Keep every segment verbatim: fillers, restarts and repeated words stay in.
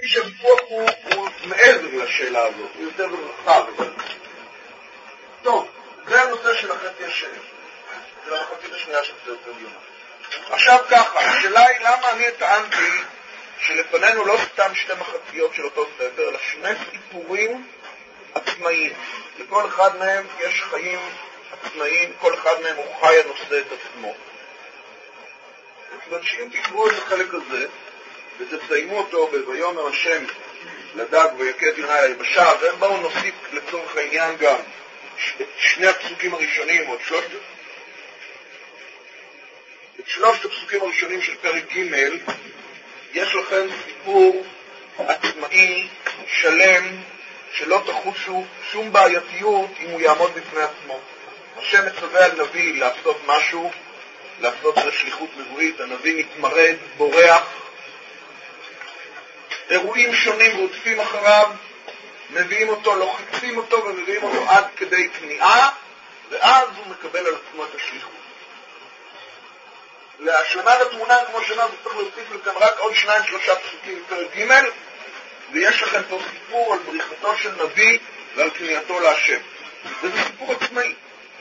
שהוויכוח הוא, הוא מעבר לשאלה הזאת, הוא יותר רחב. טוב, זה הנושא של החצי השני, של החצי השנייה של ספר יונה. עכשיו ככה, השאלה היא למה אני טענתי שלפנינו לא סתם שתי מחציות של אותו ספר, אלא שני סיפורים עצמאיים. לכל אחד מהם יש חיים עצמאיים, כל אחד מהם הוא חי הנושא את עצמו. ואנשים תקראו את החלק הזה, ותסיימו אותו ב"ויאמר השם לדג ויקט יונה אל היבשה", והם באו נוסיף לצורך העניין גם את שני הפסוקים הראשונים, או את שלושת, את שלושת הפסוקים הראשונים של פרק ג'. יש לכם סיפור עצמאי, שלם, שלא תחושו שום בעייתיות אם הוא יעמוד בפני עצמו. השם מצווה על נביא לעשות משהו, לעשות לשליחות נבואית, הנביא מתמרד, בורח, אירועים שונים רודפים אחריו, מביאים אותו, לוחצים אותו ומביאים אותו עד כדי כניעה, ואז הוא מקבל על עצמו את השליחות. להשלמה לתמונה, כמו שאמרנו, צריך להוסיף לכם רק עוד שניים שלושה פסוקים בפרק ג', ויש לכם פה סיפור על בריחתו של נביא ועל כניעתו להשם. וזה סיפור עצמאי.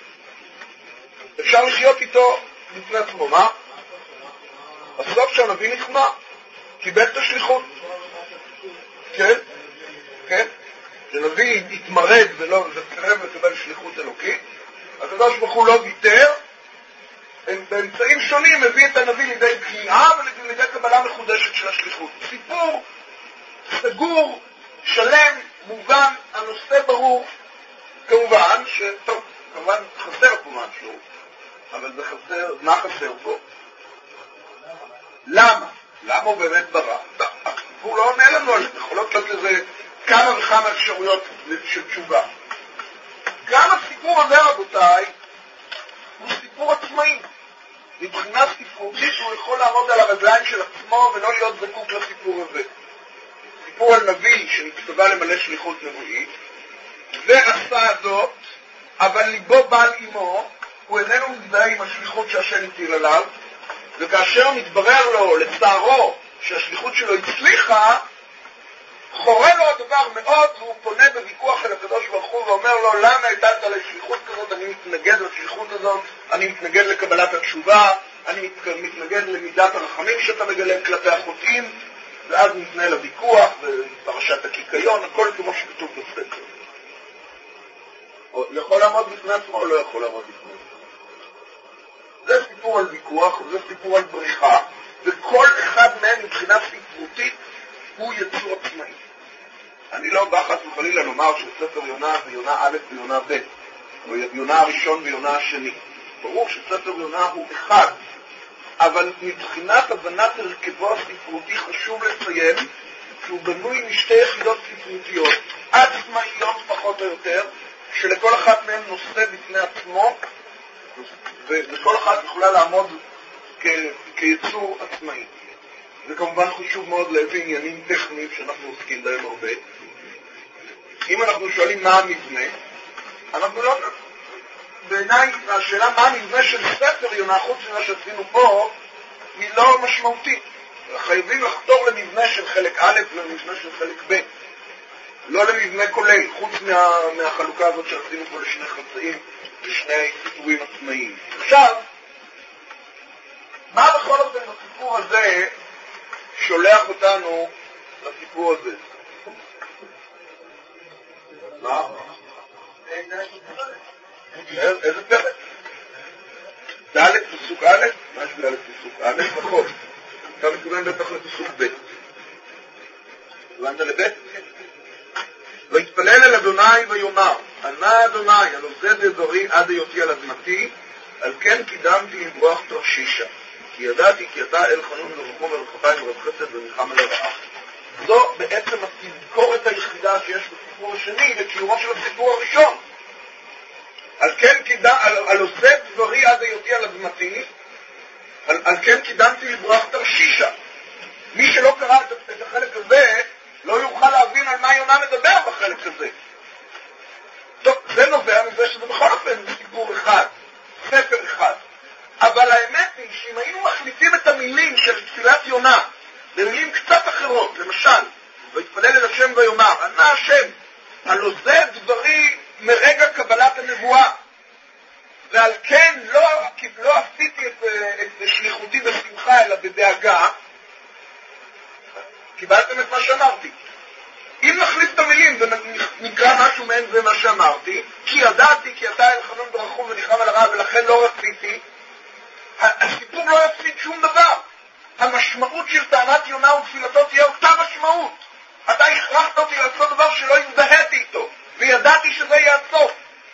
אפשר לחיות איתו לפני עצמו, מה? בסוף שהנביא נכנע, קיבל את השליחות. כן? כן? שנביא התמרד ולא, וסרב לקבל שליחות אלוקית, הקדוש ברוך הוא לא ויתר, באמצעים שונים מביא את הנביא לידי כניעה ולידי קבלה מחודשת של השליחות. סיפור סגור, שלם, מובן, הנושא ברור, כמובן שטוב, כמובן חסר פה משהו, אבל זה חסר, מה חסר פה? למה? למה הוא באמת ברח? הסיפור לא עונה לנו על זה, יכולות להיות לזה כמה וכמה אפשרויות של תשובה. גם הסיפור הזה, רבותיי, הוא סיפור עצמאי. מבחינה ספרותית הוא יכול לעמוד על הרגליים של עצמו ולא להיות זקוק לסיפור הזה. סיפור על נביא שנצטווה למלא שליחות נבואית, ועשה זאת, אבל ליבו בעל עמו, הוא איננו מזדהה עם השליחות שהשם הטיל עליו, וכאשר מתברר לו, לצערו, שהשליחות שלו הצליחה, חורה לו הדבר מאוד, והוא פונה בוויכוח אל הקדוש ברוך הוא ואומר לו, למה הטלת עלי שליחות כזאת? אני מתנגד לשליחות הזאת, אני מתנגד לקבלת התשובה, אני מתנגד למידת הרחמים שאתה מגלה כלפי החוטאים, ואז מתנהל הוויכוח ופרשת הקיקיון, הכל כמו שכתוב בספר. יכול לעמוד בפני עצמו או לא יכול לעמוד בפני עצמו? זה סיפור על ויכוח, זה סיפור על בריחה, וכל אחד מהם מבחינה ספרותית הוא יצור עצמאי. אני לא בא חס וחלילה לומר שספר יונה זה יונה א' ויונה ב', או יונה הראשון ויונה השני. ברור שספר יונה הוא אחד, אבל מבחינת הבנת הרכבו הספרותי חשוב לציין שהוא בנוי משתי יחידות ספרותיות, עצמאיות פחות או יותר, שלכל אחת מהן נושא בפני עצמו, וכל אחת יכולה לעמוד כ- כיצור עצמאי. זה כמובן חשוב מאוד להביא עניינים טכניים שאנחנו עוסקים בהם הרבה. אם אנחנו שואלים מה המבנה, אנחנו לא... בעיניי השאלה מה המבנה של ספר יונה, חוץ ממה שעשינו פה, היא לא משמעותית. חייבים לחתור למבנה של חלק א' ולמבנה של חלק ב', לא למבנה כולל, חוץ מה, מהחלוקה הזאת שעשינו פה לשני חצאים ושני סיפורים עצמאיים. עכשיו, מה בכל זאת בסיפור הזה שולח אותנו לסיפור הזה? מה? איזה פרק? ד' פסוק א'? מה יש ד' פסוק א'? נכון. אתה מתכוון בטח לפסוק ב'. הבנת לב'? ויתפלל אל אדוני ויאמר, ענה אדוני, הנושא בדברי עד היותי על אדמתי, על כן קידמתי לברוח תרשישה, כי ידעתי כי אתה אל חנון ורחום ורחבים ורב חסד ומלחמה לרעה. זו בעצם התזכורת היחידה שיש בסיפור השני לקיומו של הסיפור הראשון. על כן קידם, על, על עושה דברי עד היותי על אדמתי, על, על כן קידמתי לברוח תרשישה. מי שלא קרא את, את החלק הזה, לא יוכל להבין על מה יונה מדבר בחלק הזה. טוב, זה נובע מזה שזה בכל אופן סיפור אחד, ספר אחד. אבל האמת היא שאם היינו מחליפים את המילים של תפילת יונה במילים קצת אחרות, למשל, ויתפלל אל השם ויאמר, ענה השם, הלא זה דברי מרגע קבלת הנבואה, ועל כן לא, לא עשיתי את, את שליחותי בשמחה אלא בדאגה. קיבלתם את מה שאמרתי. אם נחליף את המילים ונקרא משהו מעין זה מה שאמרתי, כי ידעתי כי אתה אל חנון ברחום ונחם על הרע ולכן לא רציתי, הסיפור לא יפסיד שום דבר. המשמעות של טענת יונה ותפילתו תהיה אותה משמעות. אתה הכרחת אותי לעשות דבר שלא הזדהיתי איתו, וידעתי שזה יהיה הסוף.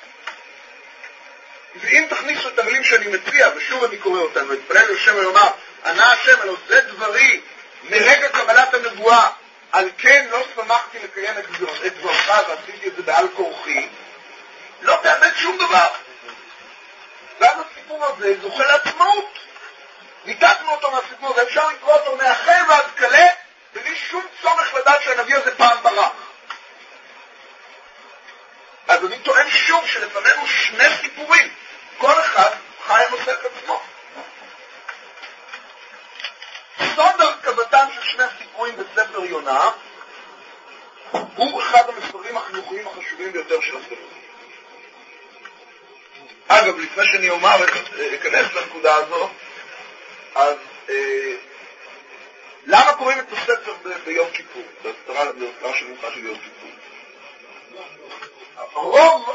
ואם תכניסו את המילים שאני מציע, ושוב אני קורא אותם, והתפלל לשם ויאמר, ענה השם, הלא זה דברי מרגע קבלת הנבואה, על כן לא שמחתי לקיים את דברך ועשיתי את זה בעל כורחי, לא תאבד שום דבר. ואז הסיפור הזה זוכה לעצמאות. ניתקנו אותו מהסיפור הזה, אפשר לקרוא אותו מהחל ועד כלה, בלי שום צורך לדעת שהנביא הזה פעם ברח. אז אני טוען שוב שלפנינו שני סיפורים, כל אחד חי נושא את עצמו. סוד הרכבתם של שני סיפורים בספר יונה הוא אחד המספרים החינוכיים החשובים ביותר של הספר. אגב, לפני שאני אומר, אכנס לנקודה הזו, אז אה, למה קוראים את הספר ב- ביום כיפור? זה הסתרה של מנחה של יום כיפור. רוב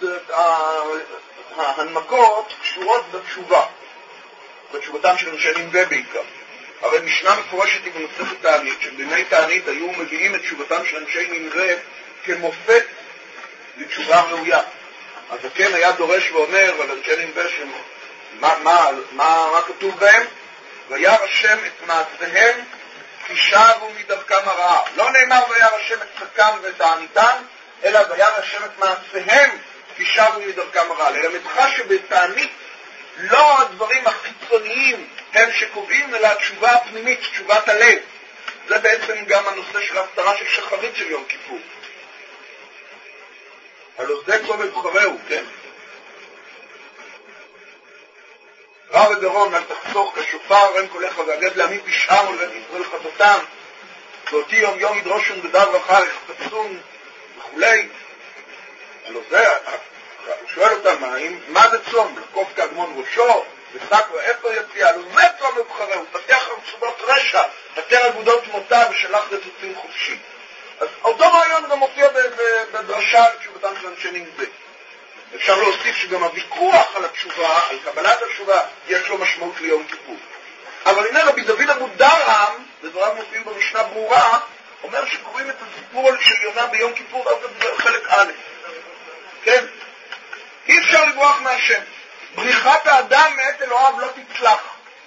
ההנמקות קשורות בתשובה, בתשובתם של אנשי נינווה בעיקר. הרי משנה מפורשת היא במסכת תענית, שבימי תענית היו מביאים את תשובתם של אנשי נינווה כמופת לתשובה ראויה. אז כן היה דורש ואומר על אנשי נינווה מה, מה, מה, מה כתוב בהם? וירא השם את מעשיהם כי שבו מדרכם הרעה. לא נאמר וירא השם את צדקם ואת תעניתם, אלא וירא השם את מעשיהם כי שבו מדרכם הרעה. ללמדך שבתענית לא הדברים החיצוניים הם שקובעים, אלא התשובה הפנימית, תשובת הלב. זה בעצם גם הנושא של ההפטרה של שחרית של יום כיפור. הלא זה כל מבחרהו, כן? רב ודרום, אל תחסוך כשופר, אין קולך והגד לעמי פשעם ולבית ישראל חטאתם, ואותי יום יום ידרושון בדר וחר יחפצון וכולי. הלא זה, הוא שואל אותם, מה, מה זה צום? לקוף כאגמון ראשו, ושק ואפר יציאה, הלא זה צום מבחרהו, פתח רצובות רשע, פתר אגודות מותה ושלח רצוצים חופשי. אז אותו רעיון גם מופיע בדרשה על תשובתם של אנשי נינווה. אפשר להוסיף שגם הוויכוח על התשובה, על קבלת התשובה, יש לו משמעות ליום כיפור. אבל הנה רבי דוד אבו דרהם, ודבריו מופיעים במשנה ברורה, אומר שקוראים את הסיפור של יונה ביום כיפור, אז זה חלק א'. כן? אי אפשר לברוח מהשם. בריחת האדם מאת אלוהיו לא תצלח.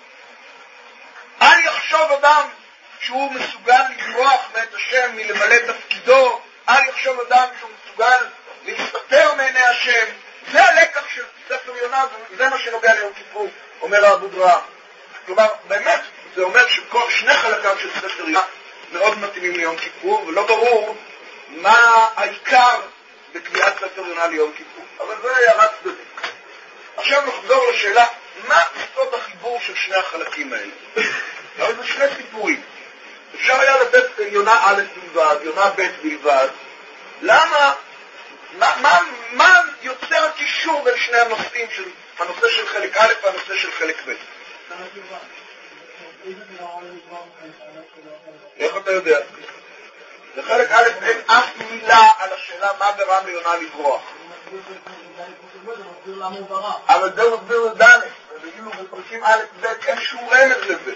אל יחשוב אדם שהוא מסוגל לברוח מאת השם מלמלא תפקידו, אל יחשוב אדם שהוא מסוגל להסתתר מעיני השם. זה הלקח של ספר יונה, וזה מה שנוגע ליום כיפור, אומר האבו דרהם. כלומר, באמת, זה אומר שכל שני חלקיו של ספר יונה מאוד מתאימים ליום כיפור, ולא ברור מה העיקר בקביעת ספר יונה ליום כיפור. אבל זה הערת צדדית. עכשיו נחזור לשאלה, מה סוד החיבור של שני החלקים האלה? אבל זה שני סיפורים. אפשר היה לתת יונה א' בלבד, יונה ב' בלבד. למה? מה, מה, מה יוצר הקישור בין שני הנושאים, של הנושא של חלק א' והנושא של חלק ב'? איך אתה יודע? בחלק א' אין אף מילה על השאלה מה גרם ליונה לברוח. אבל זה מסביר לד' ובגילו בפרקים א' ב' אין שום רמז לזה.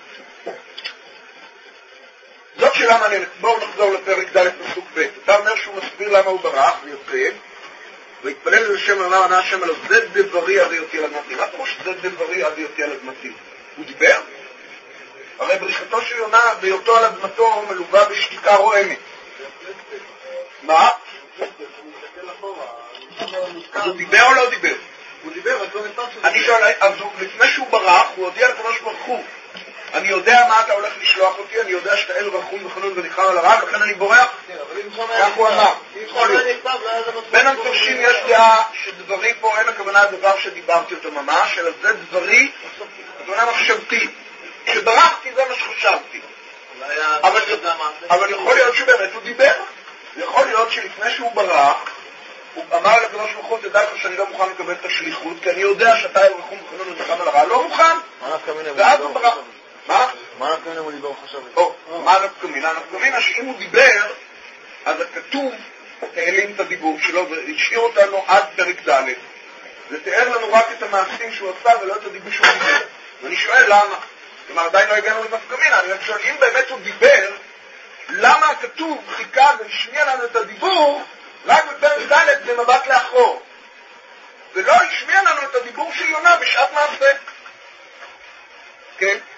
זאת שאלה מעניינת. בואו נחזור לפרק ד' פסוק ב'. אתה אומר שהוא מסביר למה הוא ברח ויוצא, והתפלל אל השם ואמר ענה השם עליו, זה דברי אבי אותי על אדמתי. מה פירוש זה דברי אבי אותי על אדמתי? הוא דיבר? הרי בריחתו של יונה בהיותו על אדמתו מלווה בשתיקה רועמת. מה? אז הוא דיבר או לא דיבר? הוא דיבר, אז לא נתן שזה. אני שואל, אז לפני שהוא ברח, הוא הודיע לקדוש ברוך הוא, אני יודע מה אתה הולך לשלוח אותי, אני יודע שאתה אל רחום וחנון וניחם על הרע, לכן אני בורח. כך הוא אמר. בין המפרשים יש דעה שדברי פה אין הכוונה הדבר שדיברתי אותו ממש, אלא זה דברי, הכוונה מחשבתי. כשברחתי זה מה שחשבתי. אבל יכול להיות שבאמת הוא דיבר. יכול להיות שלפני שהוא ברח, הוא אמר לקדוש ברוך הוא, תדע לך שאני לא מוכן לקבל את השליחות, כי אני יודע שאתה ירחום וחנון ונלחם על הרע. לא מוכן. ואז הוא ברח. מה? מה נפקמינה הוא דיבר חשב? מה נפקמינה? נפקמינה שאם הוא דיבר, אז הכתוב העלים את הדיבור שלו והשאיר אותנו עד פרק ד'. זה תיאר לנו רק את המעשים שהוא עשה ולא את הדיבור שהוא דיבר. ואני שואל למה? כלומר, עדיין לא הגענו לנפקמינה. אני שואל, אם באמת הוא דיבר, למה הכתוב חיכה והשמיע לנו את הדיבור רק בפרק ד' במבט לאחור? ולא השמיע לנו את הדיבור של יונה בשעת מעשה. כן?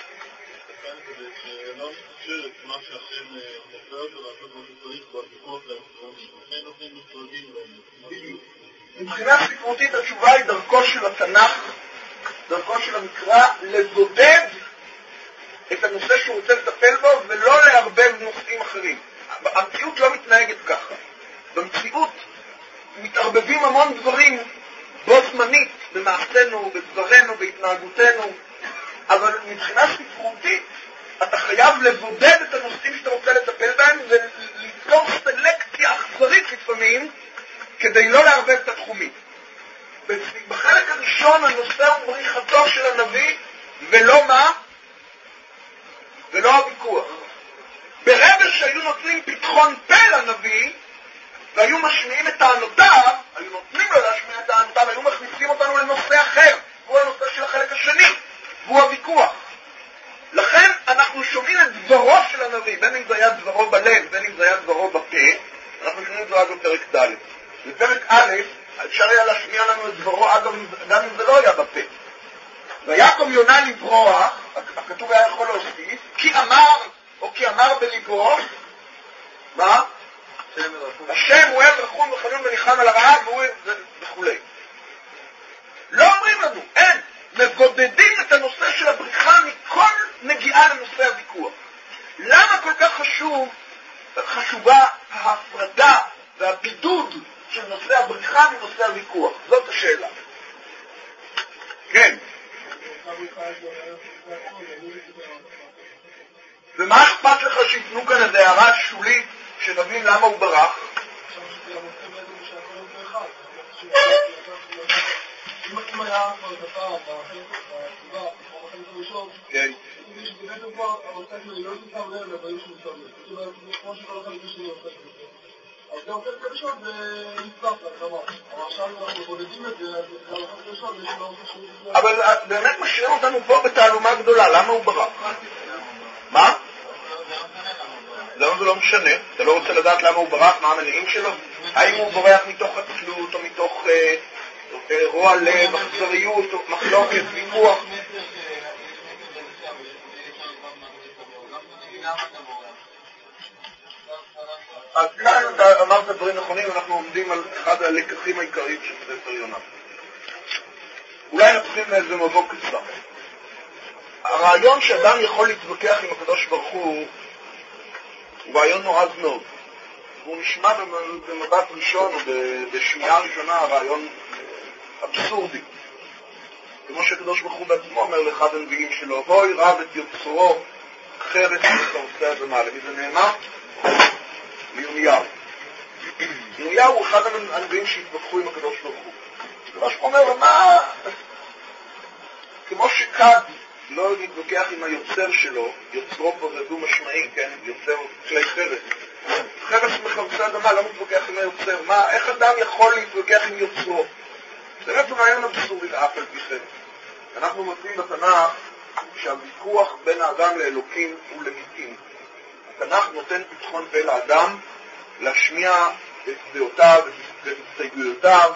שלא מתקשר את מה שהשם מופע אותו לעשות מה שצריך בביקורת לכן נותנים משרדים בדיוק. מבחינה ספרותית התשובה היא דרכו של התנ"ך, דרכו של המקרא, לבודד את הנושא שהוא רוצה לטפל בו ולא להרבב נושאים אחרים. המציאות לא מתנהגת ככה. במציאות מתערבבים המון דברים בו זמנית, במעשינו, בדברנו, בהתנהגותנו, אבל מבחינה ספרותית אתה חייב לבודד את הנושאים שאתה רוצה לטפל בהם וליצור סלקציה אכזרית לפעמים כדי לא לערבב את התחומים. בחלק הראשון הנושא הוא בריחתו של הנביא ולא מה? ולא הוויכוח. ברגע שהיו נותנים פתחון פה לנביא והיו משמיעים את טענותיו, היו נותנים לו להשמיע את טענותיו, היו מכניסים אותנו לנושא אחר, הוא הנושא של החלק השני, והוא הוויכוח. לכן אנחנו שומעים את דברו של הנביא, בין אם זה היה דברו בלב, בין אם זה היה דברו בפה, אנחנו שומעים את דברו בפרק ד'. בפרק א', אפשר היה להשמיע לנו את דברו, אגב, גם אם זה לא היה בפה. ויקום יונה לברוח, הכתוב היה יכול להוסיף, כי אמר, או כי אמר בלבו, מה? השם הוא אוהב רחום וחנון ונלחם על הרעה, והוא וכו'. לא אומרים לנו, אין. מבודדים את הנושא של הבריחה מכל נגיעה לנושא הוויכוח. למה כל כך חשוב, חשובה ההפרדה והבידוד של נושא הבריחה מנושא הוויכוח? זאת השאלה. כן. ומה אכפת לך שיתנו כאן איזו הערה שולית שנבין למה הוא ברח? אם היה כבר דקה בחלק הראשון, כן. זה שבאמת כבר הרוצה שלי לא שם לב לבאים שהוא שם לב. זאת אומרת, כמו שכל החלק השני עושה את זה. אז גם חלק הראשון זה נצטרף להקרמה. אבל עכשיו אנחנו בודדים את זה, אז החלק הראשון זה שלא עושה שהוא נצטרף. אבל באמת משאירים אותנו פה בתעלומה גדולה. למה הוא ברח? מה? למה זה לא משנה? אתה לא רוצה לדעת למה הוא ברח? מה המניעים שלו? האם הוא בורח מתוך עצלות או מתוך רוע לב, אכזריות, מחלוקת, ויכוח? אז כאן אתה אמרת דברים נכונים, אנחנו עומדים על אחד הלקחים העיקריים של ספר יונה. אולי נתחיל מאיזה מבוא קצר. הרעיון שאדם יכול להתווכח עם הקדוש ברוך הוא הוא רעיון נועז מאוד. הוא נשמע במבט ראשון או בשמיעה ראשונה הרעיון אבסורדי. כמו שהקדוש ברוך הוא בעצמו אומר לאחד הנביאים שלו, בואי רב את יוצרו חרס וחרסי אדמה. למי זה נאמר? לירמיהו. ירמיהו הוא אחד הנביאים שהתווכחו עם הקדוש ברוך הוא. הקדוש ברוך הוא אומר, מה? כמו שכד לא להתווכח עם היוצר שלו, יוצרו פה זה דו משמעי, כן? יוצר כלי חרס. חרס וחרסי אדמה לא מתווכח עם היוצר. מה? איך אדם יכול להתווכח עם יוצרו? זה באמת רעיון אבסורדי לאף על פי כן. אנחנו מוצאים בתנ"ך שהוויכוח בין האדם לאלוקים הוא לגיטימי. התנ"ך נותן פתחון פה לאדם להשמיע את דעותיו ואת הסתייגויותיו,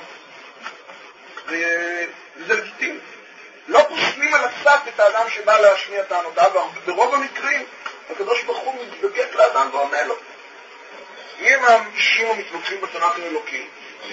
וזה לגיטימי. לא פוסלים על הסף את האדם שבא להשמיע טענותיו, ברוב המקרים הקדוש ברוך הוא מתבקש לאדם ועונה לו. מי הם האנשים המתווכחים בתנ"ך עם אלוקים?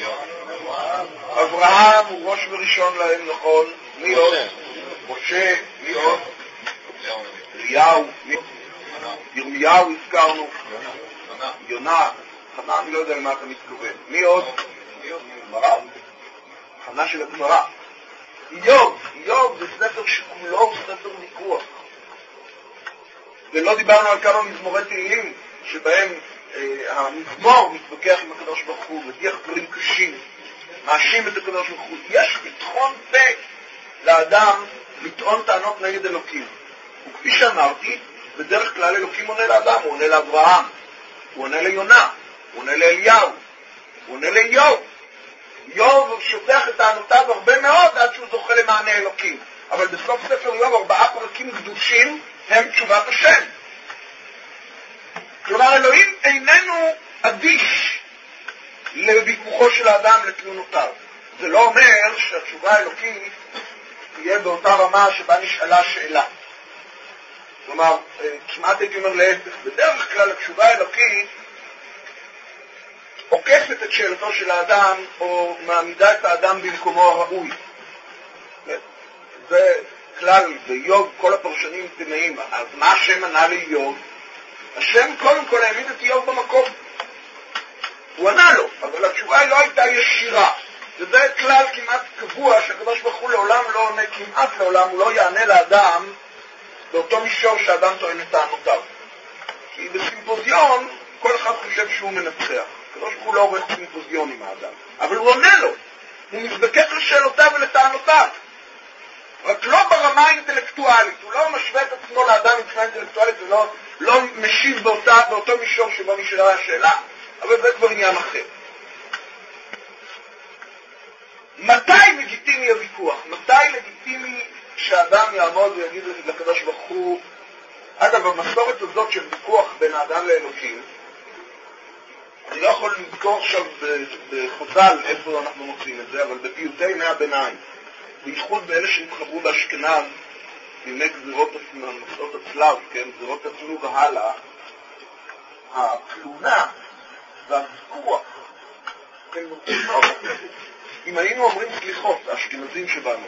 אברהם הוא ראש וראשון להם, נכון? מי עוד? משה, מי עוד? אליהו, ירמיהו הזכרנו, יונה, חנה, אני לא יודע למה אתה מתכוון. מי עוד? גמרא, חנה של הגמרא. איוב, איוב זה ספר שכולו הוא ספר ויכוח. ולא דיברנו על כמה מזמורי תהילים שבהם אה, המזמור מתווכח עם הקדוש ברוך הוא, מדיח דברים קשים, מאשים את הקדוש ברוך הוא. יש פתחון פה לאדם לטעון טענות נגד אלוקים. וכפי שאמרתי, בדרך כלל אלוקים עונה לאדם, הוא עונה לאברהם, הוא עונה ליונה, הוא עונה לאליהו, הוא עונה לאיוב. איוב שופך את טענותיו הרבה מאוד עד שהוא זוכה למענה אלוקים. אבל בסוף ספר איוב ארבעה פרקים קדושים הם תשובת השם. כלומר, אלוהים איננו אדיש לוויכוחו של האדם לתלונותיו. זה לא אומר שהתשובה האלוקית תהיה באותה רמה שבה נשאלה שאלה. כלומר, כמעט הייתי אומר להפך, בדרך כלל התשובה האלוקית עוקפת את שאלתו של האדם או מעמידה את האדם במקומו הראוי. זה כלל, באיוב כל הפרשנים תנאים. אז מה השם ענה לאיוב? השם קודם כל העמיד את איוב במקום. הוא ענה לו, אבל התשובה היא לא הייתה ישירה. וזה כלל כמעט קבוע שהקדוש ברוך הוא לעולם לא עונה, כמעט לעולם הוא לא יענה לאדם באותו מישור שאדם טוען את טענותיו. כי בסימפוזיון כל אחד חושב שהוא מנצח. הקדוש ברוך הוא לא עורך סימפוזיון עם האדם. אבל הוא עונה לו. הוא מזדקק לשאלותיו ולטענותיו. רק לא ברמה האינטלקטואלית. הוא לא משווה את עצמו לאדם מבחינה אינטלקטואלית ולא לא משיב באותה, באותו מישור שבו נשאלה השאלה. אבל זה כבר עניין אחר. מתי לגיטימי הוויכוח? מתי לגיטימי שהאדם יעמוד ויגיד לקדוש ברוך הוא? אגב, המסורת הזאת של ויכוח בין האדם לאלוקים, אני לא יכול לזכור עכשיו בחז"ל איפה אנחנו מוצאים את זה, אבל בפיוטי ימי הביניים, בייחוד באלה שהתחברו באשכנז, בימי גזירות מסעות הצלב, כן, גזירות הצלו והלאה, התלונה והוויכוח, כן, נותנים מאוד. אם היינו אומרים סליחות, האשכנזים שבנו,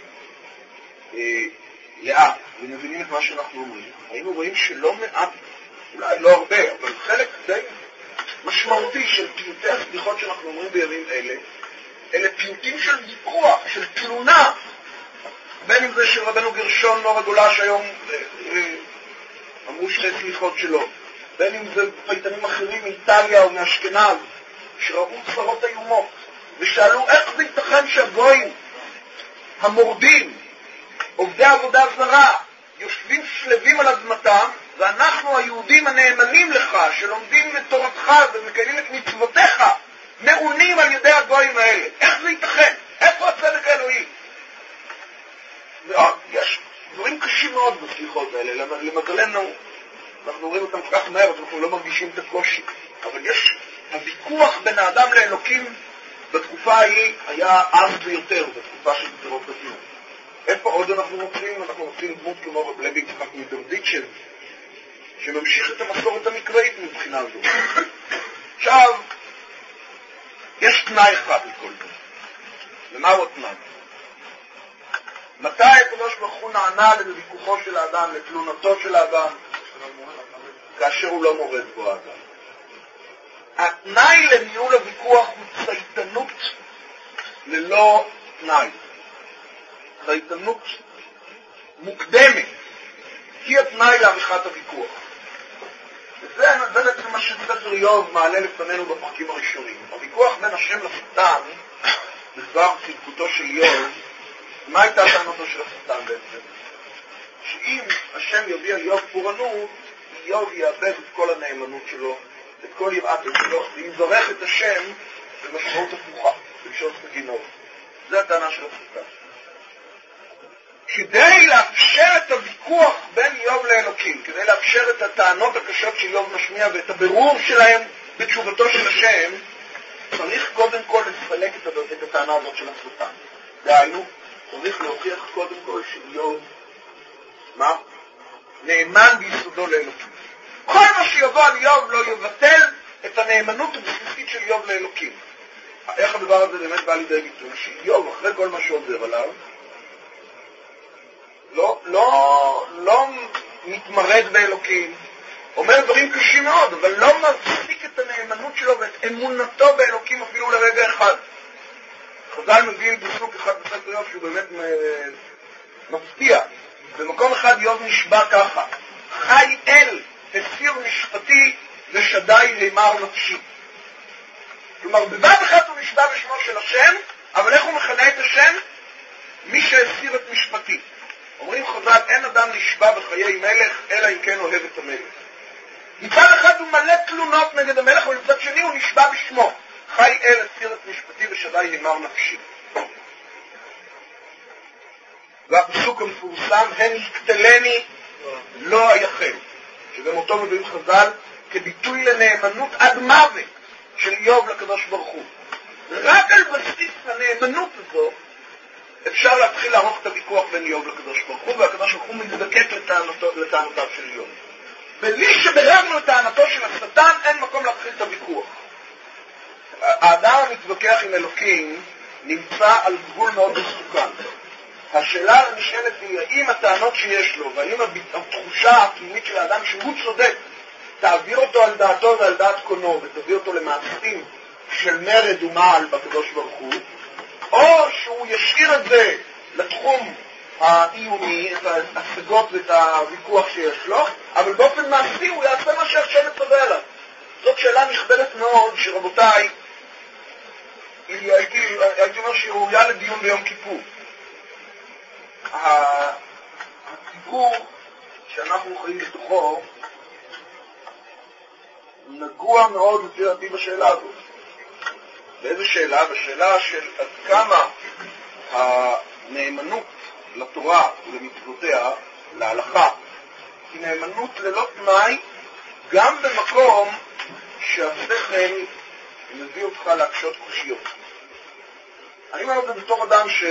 לאט, ומבינים את מה שאנחנו אומרים, היינו רואים שלא מעט, אולי לא הרבה, אבל חלק די משמעותי של פיוטי הסליחות שאנחנו אומרים בימים אלה, אלה פיוטים של ויכוח, של תלונה, בין אם זה של רבנו גרשון נור הגולה שהיום אמרו שתי סליחות שלו, בין אם זה פייטנים אחרים מאיטליה או מאשכנז, שראו צרות איומות, ושאלו איך זה ייתכן שהגויים המורדים, עובדי עבודה זרה, יושבים שלבים על אדמתם, ואנחנו היהודים הנאמנים לך, שלומדים את תורתך ומקיימים את מצוותיך, מעונים על ידי הגויים האלה. איך זה ייתכן? איפה הצדק האלוהי? מאוד, יש דברים קשים מאוד בסליחות האלה, למזלנו, אנחנו רואים אותם כל כך מהר, אנחנו לא מרגישים את הקושי, אבל יש הוויכוח בין האדם לאלוקים בתקופה ההיא היה עז ביותר, בתקופה של גזירות בתים. איפה עוד אנחנו מוצאים? אנחנו מוצאים דמות כמו רב לוי יצחק מברדיצ'ב, שממשיך את המסורת המקראית מבחינה זו. עכשיו, יש תנאי אחד לכל זה. ומהו התנאי? מתי הקדוש ברוך הוא נענה לוויכוחו של האדם, לתלונתו של האדם, כאשר הוא לא מורד בו האדם? התנאי לניהול הוויכוח הוא צייתנות ללא תנאי. צייתנות מוקדמת, היא התנאי לעריכת הוויכוח. וזה בעצם מה שספר איוב מעלה לפנינו בפרקים הראשונים. הוויכוח בין השם לשטן, בדבר צדקותו של איוב, מה הייתה טענתו של השטן בעצם? שאם השם יביא על איוב פורענות, איוב יאבד את כל הנאמנות שלו, את כל יראת שלו, ויזרח את השם במשמעות הפוכה, בלשון סגינוב. זו הטענה של השטן. כדי לאפשר את הוויכוח בין איוב לאלוקים, כדי לאפשר את הטענות הקשות של איוב משמיע ואת הבירור שלהם בתשובתו של השם, צריך קודם כל לסלק את הטענה הזאת של השטן. דהיינו, צריך להוכיח קודם כל שאיוב, מה? נאמן ביסודו לאלוקים. כל מה שיבוא על איוב לא יבטל את הנאמנות הבסיסית של איוב לאלוקים. איך הדבר הזה באמת בא לידי ביטוי? שאיוב, אחרי כל מה שעובר עליו, לא, לא, לא מתמרד באלוקים, אומר דברים קשים מאוד, אבל לא מפסיק את הנאמנות שלו ואת אמונתו באלוקים אפילו לרגע אחד. חז"ל מביאים בפסוק אחד בספר איוב שהוא באמת מפתיע. במקום אחד איוב נשבע ככה: חי אל, הסיר משפטי, ושדי הימר נפשי. כלומר, בבת אחת הוא נשבע בשמו של השם, אבל איך הוא מכנה את השם? מי שהסיר את משפטי. אומרים חז"ל, אין אדם נשבע בחיי מלך, אלא אם כן אוהב את המלך. מצד אחד הוא מלא תלונות נגד המלך, ומצד שני הוא נשבע בשמו. חי אל, הסיר את משפטי, ושדי הימר נפשי. והפסוק המפורסם, הן יקטלני לא היחל, שגם אותו מביאים חז"ל כביטוי לנאמנות עד מוות של איוב לקדוש ברוך הוא. רק על בסיס הנאמנות הזו אפשר להתחיל לערוך את הוויכוח בין איוב לקדוש ברוך הוא, והקדוש ברוך הוא מזדקק לטענותיו של איוב. בלי שבררנו את טענתו של השטן, אין מקום להתחיל את הוויכוח. האדם המתווכח עם אלוקים נמצא על גבול מאוד מסוכן. השאלה הנשאלת היא, האם הטענות שיש לו, והאם התחושה הפנימית של האדם שהוא צודק, תעביר אותו על דעתו ועל דעת קונו, ותביא אותו למעשים של מרד ומעל בקדוש ברוך הוא, או שהוא ישאיר את זה לתחום האיומי, את ההשגות ואת הוויכוח שיש לו, אבל באופן מעשי הוא יעשה מה שהשם מצווה עליו. זאת שאלה נכבדת מאוד, שרבותיי, הייתי, הייתי אומר שהיא ראויה לדיון ביום כיפור. הציבור שאנחנו חיים בתוכו נגוע מאוד לפי דעתי בשאלה הזאת. באיזו שאלה? בשאלה של עד כמה הנאמנות לתורה ולמצוותיה, להלכה, היא נאמנות ללא תנאי, גם במקום שהשכל מביא אותך להקשות קושיות. אני אומר את זה בתור אדם ש...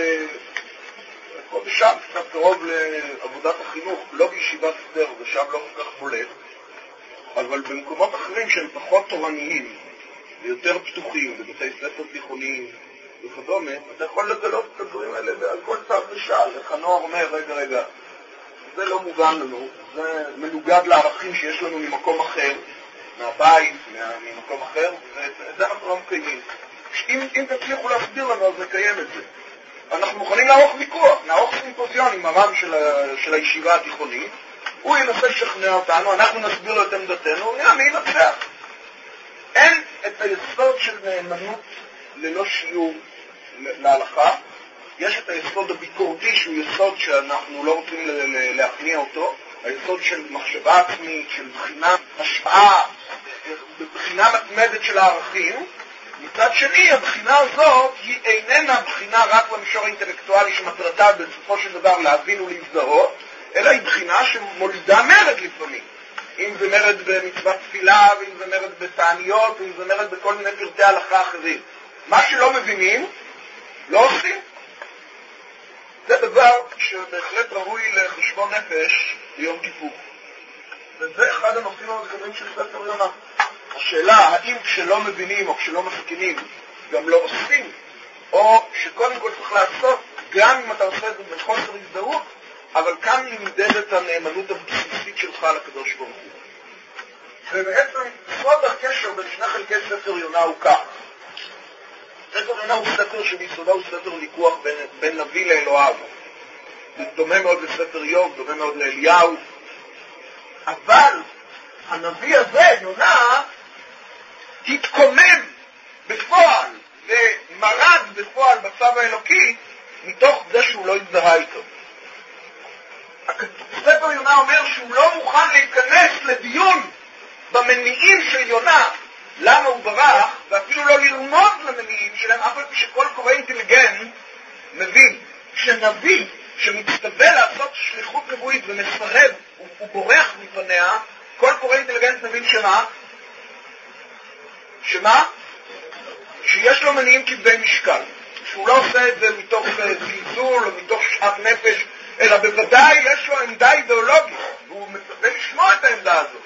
פה ושם קצת קרוב לעבודת החינוך, לא בישיבת הסדר, ושם לא כל כך בולט, אבל במקומות אחרים שהם פחות תורניים ויותר פתוחים, בבתי ספר תיכוניים וכדומה, אתה יכול לגלות את הדברים האלה על כל צד ושעה. איך הנוער אומר, רגע, רגע, זה לא מובן לנו, זה מנוגד לערכים שיש לנו ממקום אחר, מהבית, ממקום אחר, ואת זה אנחנו לא מקיימים. אם, אם תצליחו להסביר לנו, אז נקיים את זה. אנחנו מוכנים לערוך ויכוח, נערוך סימפוזיון עם הרב של, ה, של הישיבה התיכונית, הוא ינסה לשכנע אותנו, אנחנו נסביר לו את עמדתנו, ונראה מי ינצח. אין את היסוד של נאמנות ללא שיעור להלכה, יש את היסוד הביקורתי שהוא יסוד שאנחנו לא רוצים להכניע אותו, היסוד של מחשבה עצמית, של בחינה, השפעה, בחינה מתמדת של הערכים. מצד שני, הבחינה הזאת היא איננה בחינה רק במישור האינטלקטואלי שמטרתה בסופו של דבר להבין ולהזדהות, אלא היא בחינה שמולידה מרד לפעמים. אם זה מרד במצוות תפילה, ואם זה מרד בתעניות, ואם זה מרד בכל מיני פרטי הלכה אחרים. מה שלא מבינים, לא עושים. זה דבר שבהחלט ראוי לחשבון נפש ביום כיפור. וזה אחד הנושאים המרכזיים של ספר יונה. השאלה, האם כשלא מבינים או כשלא מסכימים גם לא עושים, או שקודם כל צריך לעשות, גם אם אתה עושה את זה בחוסר הזדהות, אבל כאן נמדדת הנאמנות הבסיסית שלך לקדוש ברוך הוא. ובעצם סוד הקשר בין שני חלקי ספר יונה הוא כך. ספר יונה הוא ספר שביסודו הוא ספר ויכוח בין, בין נביא לאלוהיו. זה דומה מאוד לספר איוב, דומה מאוד לאליהו. אבל הנביא הזה, יונה, התקומם בפועל ומרד בפועל בצו האלוקי מתוך זה שהוא לא הזדהה איתו. ספר יונה אומר שהוא לא מוכן להיכנס לדיון במניעים של יונה, למה הוא ברח, ואפילו לא לרמוז למניעים שלהם, אף על פי שכל קורא אינטליגנט מבין שנביא שמצטווה לעשות שליחות נבואית ומסרב, הוא, הוא בורח מפניה, כל קורא אינטליגנט מבין שמה? שמה? שיש לו מניעים כבדי משקל, שהוא לא עושה את זה מתוך זלזול או מתוך שאט נפש, אלא בוודאי יש לו עמדה אידיאולוגית, והוא מצפה לשמוע את העמדה הזאת.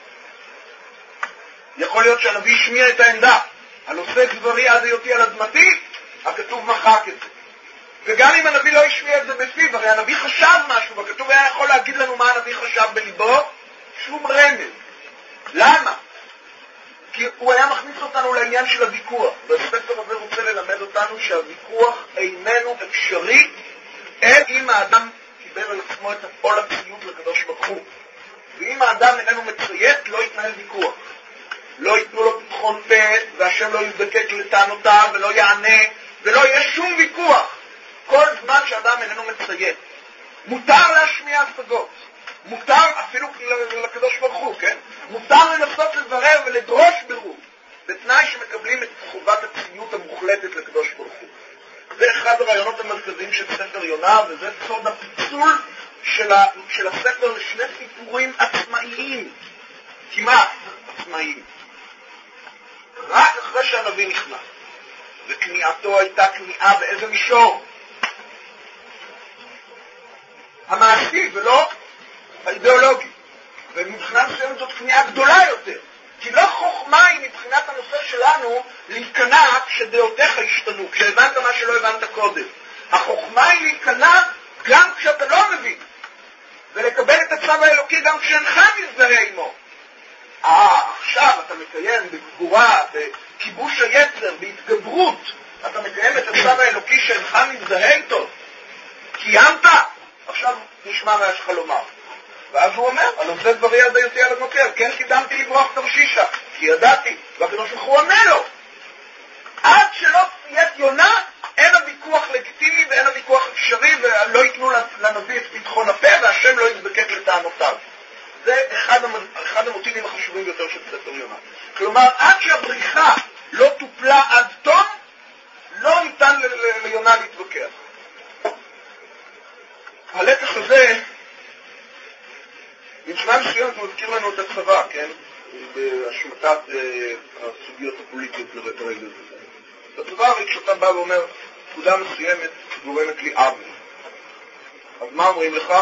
יכול להיות שהנביא השמיע את העמדה, על עושה דברי עד היותי על אדמתי, הכתוב מחק את זה. וגם אם הנביא לא השמיע את זה בפיו, הרי הנביא חשב משהו, והכתוב היה יכול להגיד לנו מה הנביא חשב בליבו, שום רמז. למה? כי הוא היה מכניס אותנו לעניין של הוויכוח, והספר הזה רוצה ללמד אותנו שהוויכוח איננו אפשרי, אלא אם האדם קיבל על עצמו את הפעול הציות לקדוש ברוך הוא. ואם האדם איננו מציית, לא יתנהל ויכוח. לא ייתנו לו פתחון פה, והשם לא יזדקק לטענותיו, ולא יענה, ולא יהיה שום ויכוח. כל זמן שאדם איננו מציית. מותר להשמיע השגות. מותר אפילו לקדוש ברוך הוא, כן? מותר לנסות לברר ולדרוש בירור, בתנאי שמקבלים את חובת הציות המוחלטת לקדוש ברוך הוא. זה אחד הרעיונות המרכזיים של ספר יונה, וזה סוד הפיצול של, ה, של הספר לשני סיפורים עצמאיים, כמעט עצמאיים. רק אחרי שהנביא נכנס, וכניעתו הייתה כניעה באיזה מישור? המעשי ולא האידיאולוגי. ומבחינת מסוימת זאת כניעה גדולה יותר. כי לא חוכמה היא מבחינת הנושא שלנו להיכנע כשדעותיך השתנו, כשהבנת מה שלא הבנת קודם. החוכמה היא להיכנע גם כשאתה לא מבין, ולקבל את הצו האלוקי גם כשאינך מזדהה עמו. אה, עכשיו אתה מקיים בגבורה, בכיבוש היצר, בהתגברות, אתה מקיים את הצו האלוקי שאינך מזדהה איתו. קיימת? עכשיו נשמע מה יש לך לומר. ואז הוא אומר, על עושה דברי יד היותי על הדמוקר, כן קידמתי לברוח תרשישה, כי ידעתי, והקדוש ברוך הוא עונה לו. עד שלא ציית יונה, אין הוויכוח לגיטימי ואין הוויכוח אפשרי, ולא ייתנו לנביא את פתחון הפה, והשם לא יזדקק לטענותיו. זה אחד, אחד המוטיבים החשובים ביותר של ספר יונה. כלומר, עד שהבריחה לא טופלה עד תום, לא ניתן ליונה להתווכח. הלקח הזה, מבחינה מסוימת מזכיר לנו את הצבא, כן? בהשמטת הסוגיות הפוליטיות לרגע הזה. בצבא הרי כשאתה בא ואומר, פקודה מסוימת גורמת לי עוול. אז מה אומרים לך?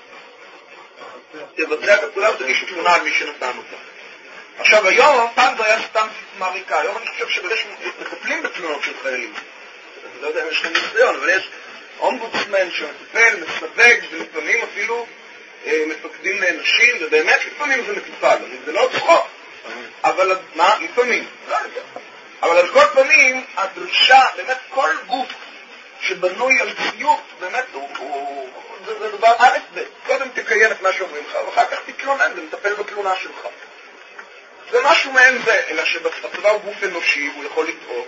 תבצע את הפקודה ותגיש תלונה על מי שנתן אותה. עכשיו היום, פעם זה היה סתם סיסמה ריקה. היום אני חושב שבאש מטפלים בתלונות של חיילים. אני לא יודע אם יש לכם ניסיון, אבל יש אומבודסמן שמטפל, מסווג, ולפעמים אפילו מפקדים נשים, ובאמת לפעמים זה מטופל, זה לא צחוק. אבל מה? לפעמים. אבל על כל פנים, הדרישה, באמת כל גוף שבנוי על ציות, באמת הוא, זה דבר א' ב'. קודם תקיים את מה שאומרים לך, ואחר כך תתלונן ומטפל בתלונה שלך. זה משהו מעין זה, אלא שבצבא הוא גוף אנושי, הוא יכול לטעות.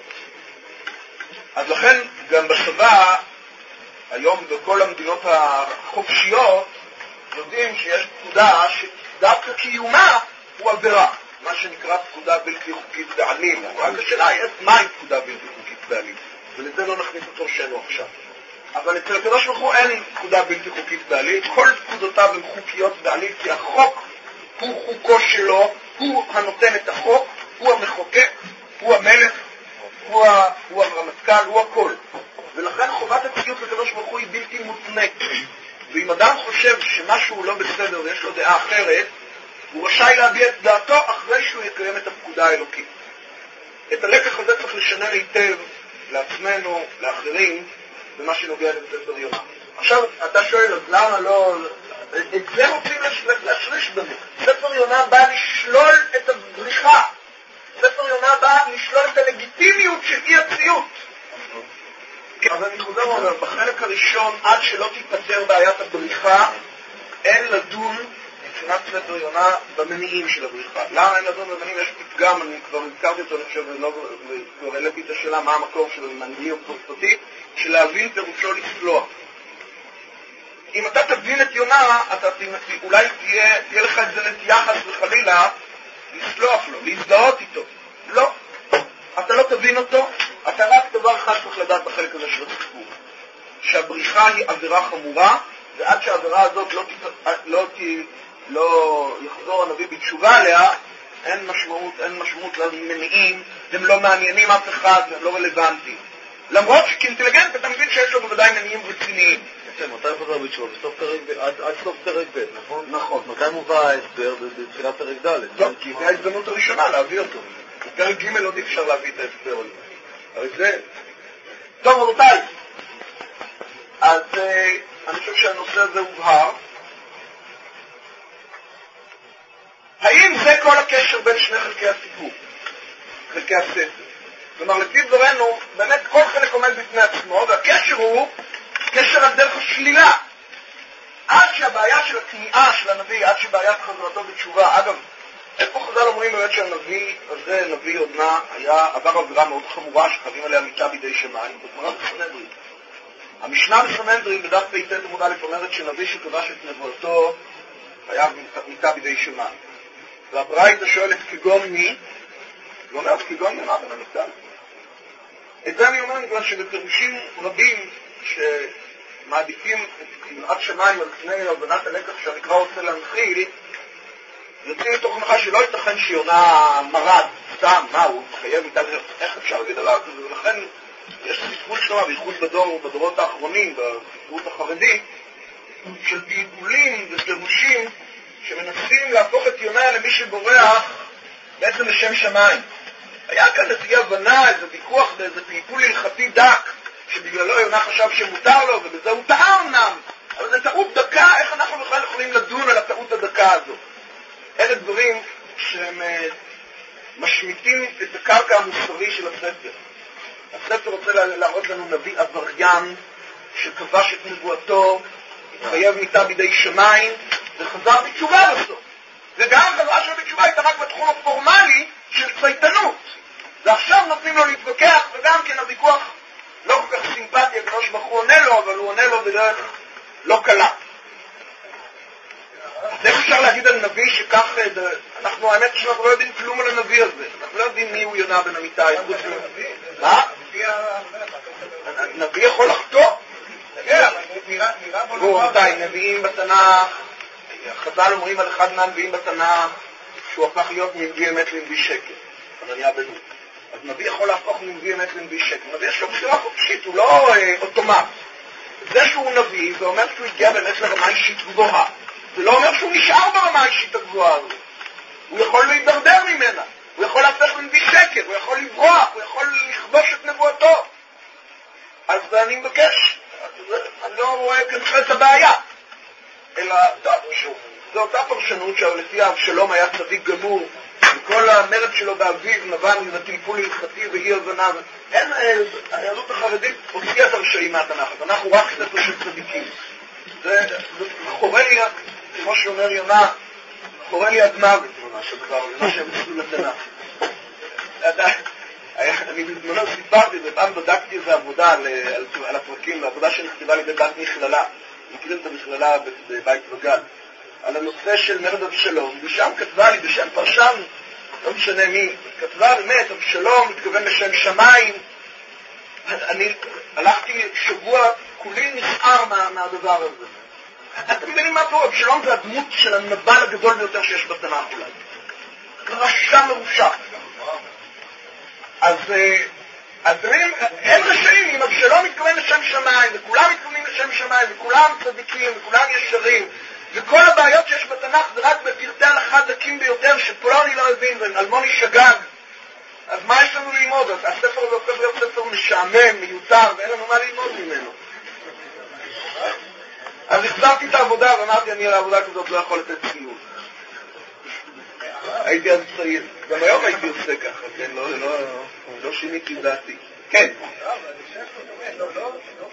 אז לכן גם בצבא, היום בכל המדינות החופשיות, יודעים שיש פקודה שדווקא קיומה הוא עבירה, מה שנקרא פקודה בלתי חוקית בעליל. רק השאלה היא מהי פקודה בלתי חוקית בעליל, ולזה לא נכניס את ראשנו עכשיו. אבל אצל הקדוש ברוך הוא אין פקודה בלתי חוקית בעליל, כל פקודותיו הן חוקיות בעליל, כי החוק הוא חוקו שלו, הוא הנותן את החוק, הוא המחוקק, הוא המלך, הוא, ה... הוא הרמטכ"ל, הוא הכל. ולכן חובת הציות לקדוש ברוך הוא היא בלתי מותנית. ואם אדם חושב שמשהו לא בסדר ויש לו דעה אחרת, הוא רשאי להביע את דעתו אחרי שהוא יקיים את הפקודה האלוקית. את הלקח הזה צריך לשנן היטב לעצמנו, לאחרים, במה שנוגע לספר יונה. עכשיו, אתה שואל, אז למה לא... את זה רוצים להשריש בנו. ספר יונה בא לשלול את הבריחה. ספר יונה בא לשלול את הלגיטימיות של אי הציות. אז אני חוזר ואומר, בחלק הראשון, עד שלא תיפטר בעיית הבריחה, אין לדון, מבחינת ספר יונה, במניעים של הבריחה. למה אין לדון במניעים? יש פתגם, אני כבר הזכרתי אותו, אני חושב, וכבר העליתי את השאלה מה המקור של מנהיג או פרוספטי, שלהבין פירושו לסלוח. אם אתה תבין את יונה, אתה אולי תהיה, תהיה לך את זה יחס וחלילה, לסלוח לו, להזדהות איתו. לא. אתה לא תבין אותו, אתה רק דבר אחד צריך לדעת בחלק הזה של הסיפור. שהבריחה היא עבירה חמורה, ועד שהעבירה הזאת לא, ת, לא, ת, לא יחזור הנביא בתשובה עליה, אין משמעות, אין משמעות למניעים, הם לא מעניינים אף אחד, הם לא רלוונטיים. למרות שכאינטליגנט אתה מבין שיש לו בוודאי מניעים רציניים. כן, מתי חוזר בתשובה? בסוף פרק ב', עד, עד סוף פרק ב', נכון? נכון. מתי מובא ההסבר בתחילת פרק ד'? לא, כי זה ההזדמנות הראשונה להביא אותו. בפרק ג' עוד אפשר להביא את ההסבר הזה. אבל זה... טוב, רבותיי. אז אני חושב שהנושא הזה הובהר. האם זה כל הקשר בין שני חלקי הסיפור? חלקי הספר. כלומר, לפי דברנו, באמת כל חלק עומד בפני עצמו, והקשר הוא קשר על דרך השלילה. עד שהבעיה של הכניעה של הנביא, עד שבעיית חזרתו בתשובה, אגב, איפה חז"ל אומרים באמת שהנביא הזה, נביא עודנה, היה עבר עבירה מאוד חמורה שחייבים עליה מיתה בידי שמיים, בגמרא בסנהדרין. המשנה בסנהדרין בדף פ"ט עמוד א' אומרת שנביא שכבש את נבואתו חייב מיתה בידי שמיים. והברייתא שואלת כגון מי? היא אומרת כגון ממה בן המיתה. את זה אני אומר מכיוון שבפירושים רבים שמעדיפים את קנאת שמיים על פני הבנת הלקח שאני כבר רוצה להנחיל, יוצאים מתוך הנחה שלא ייתכן שיונה מרד, סתם, מה, הוא חייב מיתה, איך אפשר להגיד עליו? ולכן יש ספרות שלמה, בייחוד בדור ובדורות האחרונים, בספרות החרדית, של פלפולים ופירושים שמנסים להפוך את יונה למי שבורח בעצם לשם שמיים. היה כאן איזו הבנה, איזה ויכוח, איזה פלפול הלכתי דק, שבגללו יונה חשב שמותר לו, ובזה הוא טעה אמנם, אבל זו טעות דקה, איך אנחנו בכלל יכולים לדון על הטעות הדקה הזו? אלה דברים שהם משמיטים את הקרקע המוסרי של הספר. הספר רוצה להראות לנו נביא עבריין שכבש את נבואתו, התחייב מיתה בידי שמיים, וחזר בתשובה בסוף. וגם חזרה שלו בתשובה הייתה רק בתחום הפורמלי של צייתנות. ועכשיו נותנים לו להתווכח, וגם כן הוויכוח לא כל כך סימפטי, הקדוש ברוך הוא עונה לו, אבל הוא עונה לו בדרך לא קלה. אז איך אפשר להגיד על נביא שכך, אנחנו האמת שאנחנו לא יודעים כלום על הנביא הזה. אנחנו לא יודעים מי הוא יונה בן אמיתי. מה? נביא יכול לחטוא? בואו, רבותיי, נביאים בתנ"ך, חז"ל אומרים על אחד מהנביאים בתנ"ך שהוא הפך להיות מנביא אמת לנביא שקר. חנניה בן עוז. אז נביא יכול להפוך מנביא אמת לנביא שקר. נביא יש לו בחירה חופשית, הוא לא אוטומט. זה שהוא נביא, זה אומר שהוא הגיע באמת לרמה אישית גבוהה. זה לא אומר שהוא נשאר ברמה האישית הגבוהה הזאת. הוא יכול להידרדר ממנה, הוא יכול להפך לנביא שקר, הוא יכול לברוח, הוא יכול לכבוש את נבואתו. אז אני מבקש, אני לא רואה כאן את הבעיה. אלא, טוב, זו אותה פרשנות שלפיה אבשלום היה צדיק גמור, וכל המרד שלו באביב נבע מזה טלפול הלכתי ואי הבנה. אין, היהדות החרדית הוציאה את הרשעים מהתנ"ך, התנ"ך הוא רק ספר של צדיקים. זה חורה לי, כמו שאומר יונה, חורה לי עד מוות, משהו כבר, למה שהם עשו לתנ"ך. אני בזמנו סיפרתי, ופעם בדקתי איזו עבודה על הפרקים, לעבודה שנכתבה לידי בת מכללה, מכירים את המכללה בבית וגן, על הנושא של מרד אבשלום, ושם כתבה לי בשם פרשן, לא משנה מי, כתבה באמת, אבשלום מתכוון לשם שמיים. אני הלכתי שבוע כולי נסער מה, מהדבר הזה. אתם מבינים מה פה? אבשלום זה הדמות של הנבל הגדול ביותר שיש בתנ"ך אולי. רשע מרושע. אז, אז אין רשעים, אם אבשלום מתכוון לשם שמיים, וכולם מתכוונים לשם שמיים, וכולם צדיקים, וכולם ישרים, וכל הבעיות שיש בתנ"ך זה רק בפרטי הלכה דקים ביותר, שפולני לא הבין, ואלמוני שגג. אז מה יש לנו ללמוד? הספר הזה הופך להיות ספר משעמם, מיותר, ואין לנו מה ללמוד ממנו. אז החזרתי את העבודה, ואמרתי, אני על העבודה כזאת לא יכול לתת ציון. הייתי אז צעיר. גם היום הייתי עושה ככה, כן? לא, לא, לא שיניתי דעתי. כן. לא, לא,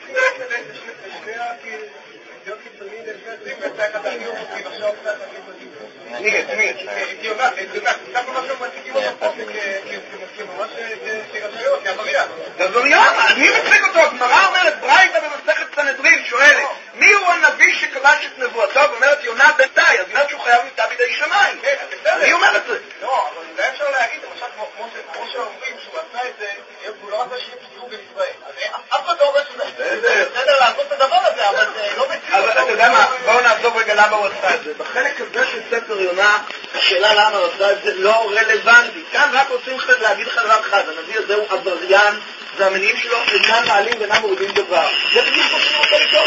מי, את מי? הייתי אומרת, הייתי אומרת, אתה כל מה שאתם מציגים אותו פה, כממש שרשויות, כעבריין. עבריין? מי מציג אותו? הגמרא אומרת, ברייתא במסכת סנהדרין שואלת, מי הוא הנביא שכבש את נבואתו? ואומרת יונה בן תאי, אז אומרת שהוא חייב מיתה בידי שמיים. מי אומר את זה? לא, אבל אולי אפשר להגיד, למשל, כמו שאומרים, שהוא עשה את זה, הוא לא רצה שיהיה פיצור בישראל. אף אחד לא אומר שזה בסדר לעשות את הדבר הזה, אבל זה לא בציור. אבל אתה יודע מה, בואו נעזוב רגע למה הוא עשה את זה. בחלק הזה של ספר יונה, השאלה למה הוא עשה את זה לא רלוונטי. כאן רק רוצים להגיד לך דבר אחד, הנביא הזה הוא עבריין, והמניעים שלו אינם מעלים ואינם מורידים דבר. זה בדיוק כמו שאני רוצה לשאול.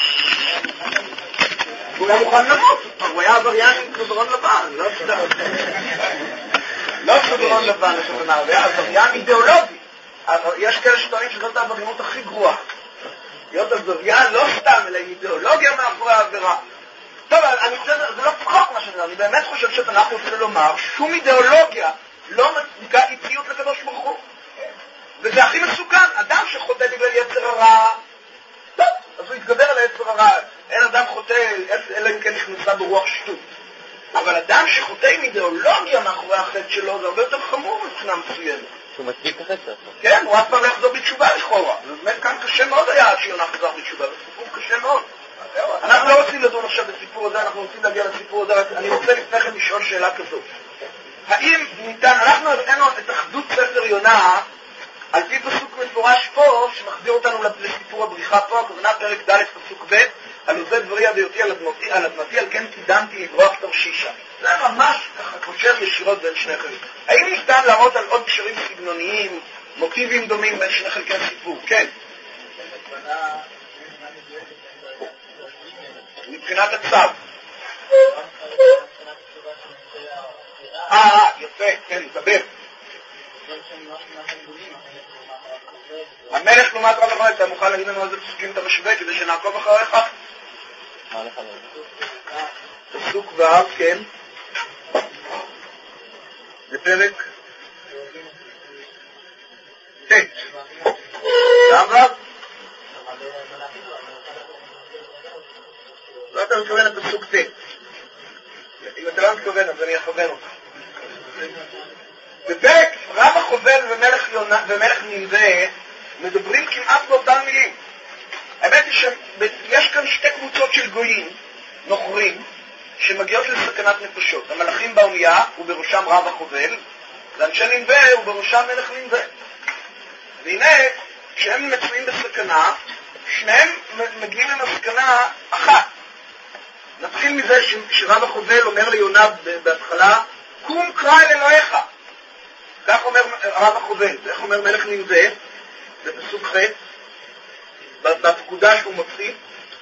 הוא היה מוכן למות, הוא היה עבריין עם סודרון לבן, לא סתם. לא סודרון לבן, לשכונה, הוא היה עבריין אידיאולוגי. יש כאלה שטוענים שזאת העבריינות הכי גרועה. להיות עבריין לא סתם, אלא עם אידיאולוגיה מאחורי העבירה. טוב, אני חושב, זה לא צחוק מה שאני אומר, אני באמת חושב שאנחנו רוצים לומר, שום אידיאולוגיה לא מצדיקה איטיות לקדוש ברוך הוא. וזה הכי מסוכן, אדם שחוטא בגלל יצר הרע, טוב, אז הוא יתגבר על היצר הרע. אין אדם חוטא חוטא, אלא אם כן נכנסה ברוח שטות. אבל אדם שחוטא עם אידיאולוגיה מאחורי החטא שלו, זה הרבה יותר חמור מבחינה מסוימת. שהוא מצדיק את החטא. כן, הוא אף פעם לא יחזור בתשובה לכאורה. באמת כאן קשה מאוד היה עד שיונה חזר בתשובה, זה סיפור קשה מאוד. אנחנו לא רוצים לדון עכשיו בסיפור הזה, אנחנו רוצים להגיע לסיפור הזה, אני רוצה לפני כן לשאול שאלה כזאת. האם ניתן, אנחנו הראינו את אחדות ספר יונה, על פי פסוק מפורש פה, שמחזיר אותנו לסיפור הבריחה פה, הכוונה פרק ד' פסוק ב', על עושה דברי אביותי על אדמתי, על אדמתי, על כן קידמתי לברוח תרשישה. זה ממש ככה קושר ישירות בין שני חלקים. האם ניתן להראות על עוד קשרים סגנוניים, מוטיבים דומים בין שני חלקי הסיפור? כן. מבחינת הצו. אה, יפה, כן, נדבר. המלך לעומת רב החלק, אתה מוכן להגיד לנו על זה פסוקים אתה משווה כדי שנעקוב אחריך? מה לך לא? פסוק ואב, כן. זה פרק ט'. גם ואב? לא אתה מתכוון לפסוק ט'. אם אתה לא מתכוון אז אני אכוון אותך. בפרק רב החובל ומלך, יונה, ומלך נינווה מדברים כמעט באותן מילים. האמת היא שיש כאן שתי קבוצות של גויים נוכרים שמגיעות לסכנת נפשות. המלאכים באונייה ובראשם רב החובל, ואנשי נינווה ובראשם מלך נינווה. והנה, כשהם מצויים בסכנה, שניהם מגיעים למסקנה אחת. נתחיל מזה שרב החובל אומר ליונה בהתחלה, קום קרא אל אלוהיך. כך אומר רב החובל, איך אומר מלך נינווה, בפסוק ח' בפקודה שהוא מוציא,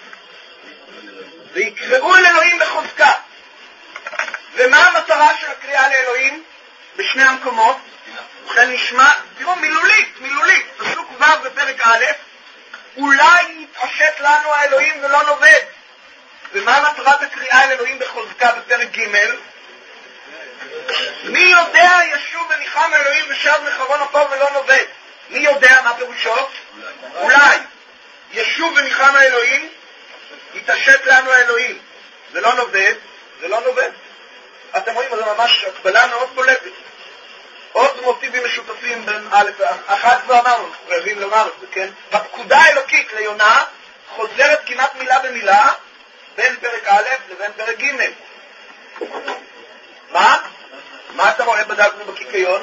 ויקראו אל אלוהים בחוזקה. ומה המטרה של הקריאה לאלוהים בשני המקומות? וכן נשמע, תראו, מילולית, מילולית, פסוק ו' בפרק א', אולי יתעשת לנו האלוהים ולא נובד. ומה מטרת הקריאה אל אלוהים בחוזקה בפרק ג'? מי יודע ישוב וניחם אלוהים ושב מחרון אפו ולא נובד. מי יודע מה פירושו? אולי ישוב וניחם האלוהים, יתעשת לנו האלוהים ולא נובד, ולא נובד. אתם רואים, זה ממש הקבלה מאוד בולטת. עוד מוטיבים משותפים בין א' ואחת כבר אמרנו, אנחנו חייבים לומר את זה, כן? הפקודה האלוקית ליונה חוזרת כמעט מילה במילה בין פרק א' לבין פרק ג'. מה? מה אתה רואה בדגנו בקיקיון?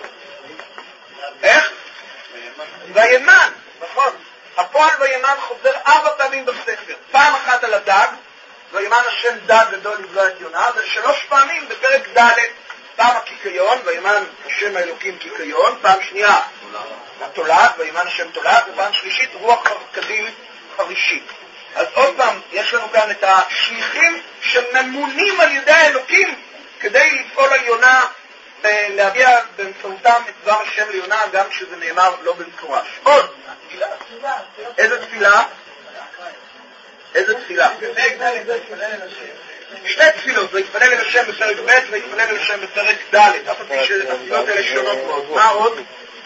איך? וימן, נכון. הפועל וימן חוזר ארבע פעמים בספר. פעם אחת על הדג, וימן השם דג גדול לבלוע את יונה, ושלוש פעמים בפרק ד', פעם הקיקיון, וימן השם האלוקים קיקיון, פעם שנייה התולד, וימן השם תולד, ופעם שלישית רוח קדים חרישית. אז עוד פעם, יש לנו כאן את השליחים שממונים על ידי האלוקים כדי לפעול על יונה ולהביע באמצעותם את דבר השם ליונה, גם כשזה נאמר לא במפורש. עוד, איזה תפילה? איזה תפילה? שתי תפילות, זה יתפלל אל השם בפרק ב' ויתפלל אל השם בפרק ד', אף פי שהתפילות האלה שונות מאוד. מה עוד?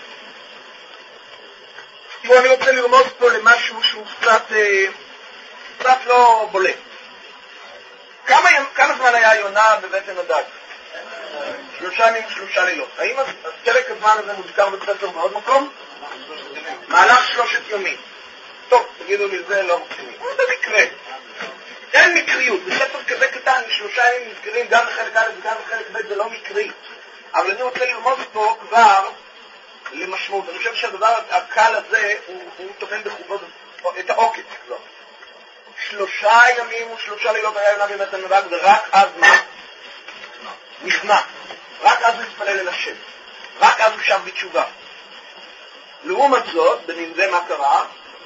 תראו, אני רוצה לרמוז פה למשהו שהוא קצת, קצת לא בולט. כמה, כמה זמן היה יונה בבטן הדג? שלושה ימים ושלושה לילות. האם פרק הזמן הזה מוזכר בספר בעוד מקום? מהלך שלושת ימים. טוב, תגידו לי, זה לא רציני. זה מקרה. אין מקריות. בספר כזה קטן, שלושה ימים נזכרים גם בחלק א' וגם בחלק ב', זה לא מקרי. אבל אני רוצה לרמוז פה כבר למשמעות. אני חושב שהדבר הקל הזה, הוא, הוא תוכן בחובו את העוקץ כבר. שלושה ימים ושלושה לילות היה יונה בבטן הדג, ורק אז מה? נכנע. רק אז הוא התפלל אל השם. רק אז הוא שב בתשובה. לעומת זאת, בנינווה מה קרה?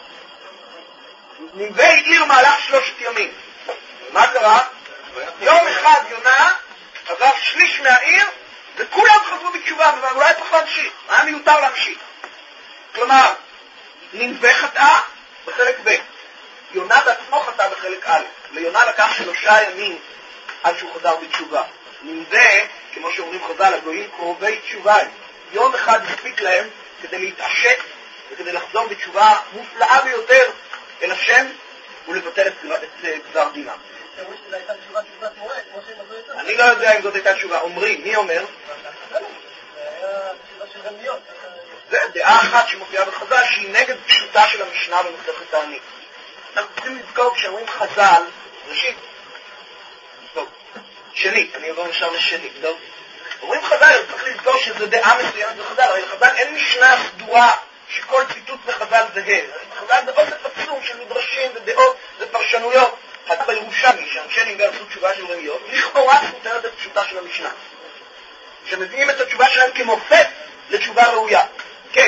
נינווה העיר מהלך שלושת ימים. מה קרה? יום אחד יונה עבר שליש מהעיר, וכולם חזרו בתשובה, ואולי צריך להמשיך. היה מיותר להמשיך. כלומר, נינווה חטאה בחלק ב'. יונה בעצמו חטא בחלק א'. ליונה לקח שלושה ימים עד שהוא חזר בתשובה. נינווה, כמו שאומרים חז"ל, הגויים קרובי תשובה. יום אחד הספיק להם כדי להתעשת וכדי לחזור בתשובה מופלאה ביותר אל השם, ולבטל את גזר דינם. אני לא יודע אם זאת הייתה תשובה. אומרים, מי אומר? זה דעה אחת שמופיעה בחז"ל שהיא נגד פשוטה של המשנה במסכת תענית. אנחנו צריכים לזכור כשאומרים חז"ל, ראשית, טוב, שנית, אני אעבור עכשיו לשנית, טוב? אומרים חז"ל, צריך לזכור שזו דעה מסוימת בחז"ל, הרי לחז"ל אין משנה סדורה שכל ציטוט בחז"ל זהה. בחז"ל זה אוסף עצום של מדרשים ודעות ופרשנויות. חז"ל בירושלמי, שאנשי נינגל עשו תשובה של רמיות, לכאורה סותרת את פשוטה של המשנה. שמביאים את התשובה שלהם כמופת לתשובה ראויה. כן.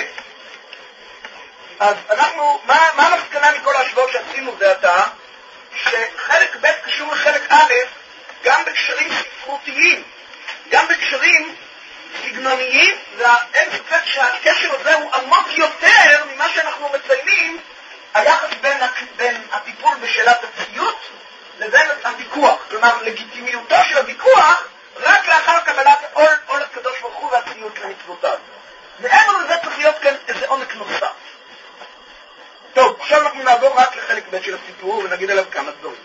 אז אנחנו, מה, מה המסקנה מכל ההשוואות שעשינו זה עתה? שחלק ב' קשור לחלק א', גם בקשרים ספרותיים, גם בקשרים סגנוניים, ואין ספק שהקשר הזה הוא עמוק יותר ממה שאנחנו מציינים, היחס בין, בין הטיפול בשאלת הציות לבין הוויכוח. כלומר, לגיטימיותו של הוויכוח רק לאחר קבלת עול, עול הקדוש ברוך הוא והציות למצוותיו. מעבר לזה צריך להיות כאן איזה עומק נוסף. טוב, עכשיו אנחנו נעבור רק לחלק ב' של הסיפור ונגיד עליו כמה דברים.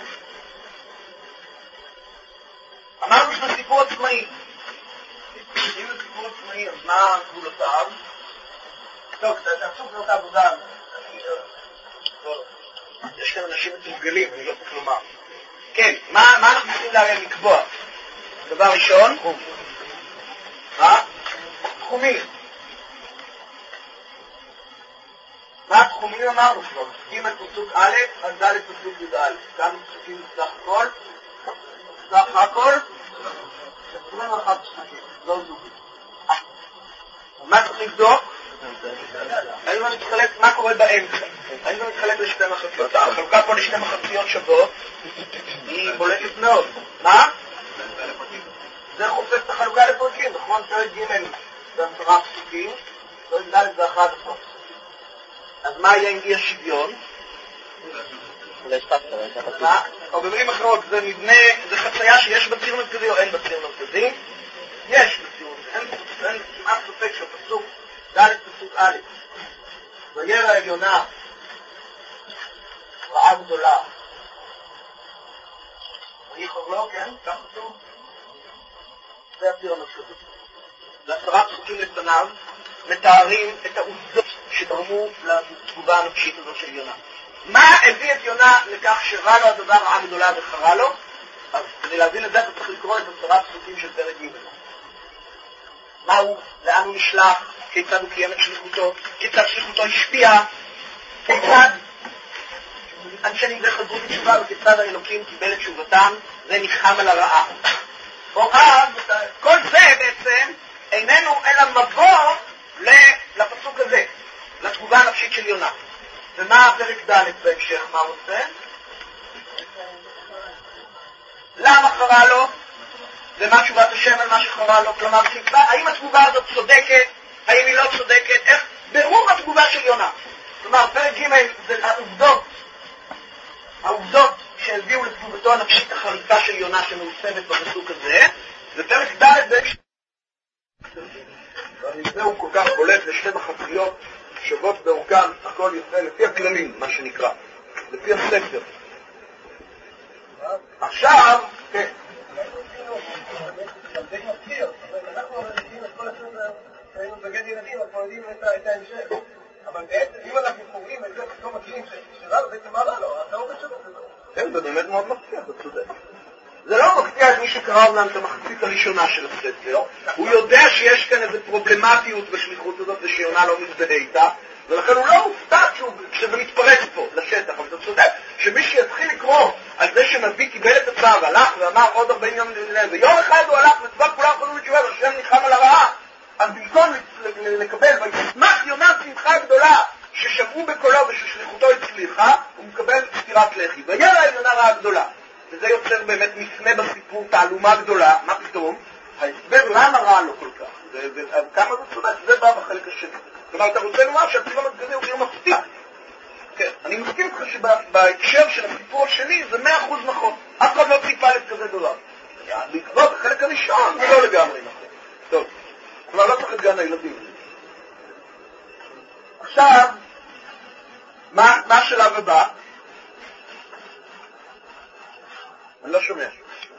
אמרנו שזה סיפור עצמאי. אם זה סיפור עצמאי, אז מה גבולותיו? טוב, תעשו זאת העבודה. יש כאן אנשים מתורגלים, אני לא צריך לומר. כן, מה, מה אנחנו צריכים להם לקבוע? דבר ראשון? תחום. מה? תחומים. מה התחומים אמרנו כבר? פסוקים את פסוק א', אז ד' פסוק י"א. כמה פסוקים סך הכל? סך הכל? עשרים ואחת פסוקים. לא זוגים. מה צריך לבדוק? האם אני מתחלק, מה קורה באמצע? האם אני מתחלק לשתי מחציות? החלוקה פה לשתי מחציות שוות היא בולטת מאוד. מה? זה חופש את החלוקה לפרקים, נכון? פרק ג' זה עשרה פסוקים, פרק ד' זה אחד עשרה. אז מה יהיה עם אי השוויון? מה? או במילים אחרות, זה מבנה, זה חצייה שיש בציר מרכזי או אין בציר מרכזי? יש בציר מרכזי, אין כמעט ספק שהפסוק ד' פסוק א', וירא אל יונה רעה גדולה. ויחר לו, כן? כך כתוב? זה הציר המרכזי. זה עשרה פסוקים לפניו, מתארים את העובדות שדרמו לתגובה הנפשית הזאת של יונה. מה הביא את יונה לכך שראה לו הדבר רעה גדולה וחרה לו? אז כדי להבין את זה אתה צריך לקרוא את עשרה פסוקים של פרק ג'. מה הוא? לאן הוא נשלח? כיצד הוא קיים את שליחותו? כיצד שליחותו השפיעה? כיצד אנשי נינגל חזרו בתשובה וכיצד האלוקים קיבל את תשובתם? זה נחם על הרעה. או אז, כל זה בעצם איננו אלא מבוא לפסוק הזה, לתגובה הנפשית של יונה. ומה הפרק ד' בהמשך, מה הוא עושה? למה חרה לו? ומה תשובת השם על מה שחרה לו? כלומר, האם התגובה הזאת צודקת? האם היא לא צודקת? איך? ברור התגובה של יונה. כלומר, פרק ג' זה העובדות, העובדות שהביאו לתגובתו הנפשית החריפה של יונה שמעוצבת בפסוק הזה, ופרק ד' בהמשך. והמבנה הוא כל כך בולט לשתי מחציות שוות באורכן, הכל יפה לפי הכללים, מה שנקרא, לפי הספר. עכשיו, כן. אנחנו יודעים את כל הספר, היינו בגד ילדים, אנחנו יודעים את ההמשך. אבל בעצם, אם אנחנו קוראים את זה, פתאום מכירים שרב בעצם מה רע לו, אתה עובד שלו. כן, זה באמת מאוד מפתיע, אתה צודק. זה לא מפתיע את מי שקרא אומנם את המחצית הראשונה של הספר. הוא יודע שיש כאן איזו פרובלמטיות בשליחות הזאת ושיונה לא מזדהה איתה, ולכן הוא לא מופתע כשזה מתפרץ פה לשטח. אבל אתה צודק שמי שיתחיל לקרוא על זה שנביא קיבל את הצער, הלך ואמר עוד ארבעים יום לזה, ויום אחד הוא הלך וצבא כולם חזרו לתשובה והשם נחם על הרעה, אז במקום לקבל וישמח יונה שמחה גדולה ששמעו בקולו וששליחותו הצליחה, הוא מקבל סטירת לחי. וירא אל יונה רעה גדולה. וזה יוצר באמת מפנה בסיפור, תעלומה גדולה. מה פתאום? ההסבר למה רע לו כל כך. וכמה זה צודק, זה בא בחלק השני. כלומר, אתה רוצה לומר שהציר המרכזי הוא עיר מפתיע. כן, אני מסכים לך שבהקשר של הסיפור השני זה מאה אחוז נכון. אף אחד לא ציפה את כזה דבר. בעקבות החלק הראשון זה לא לגמרי נכון. טוב, כלומר לא צריך את גן הילדים. עכשיו, מה השלב הבא? אני לא שומע.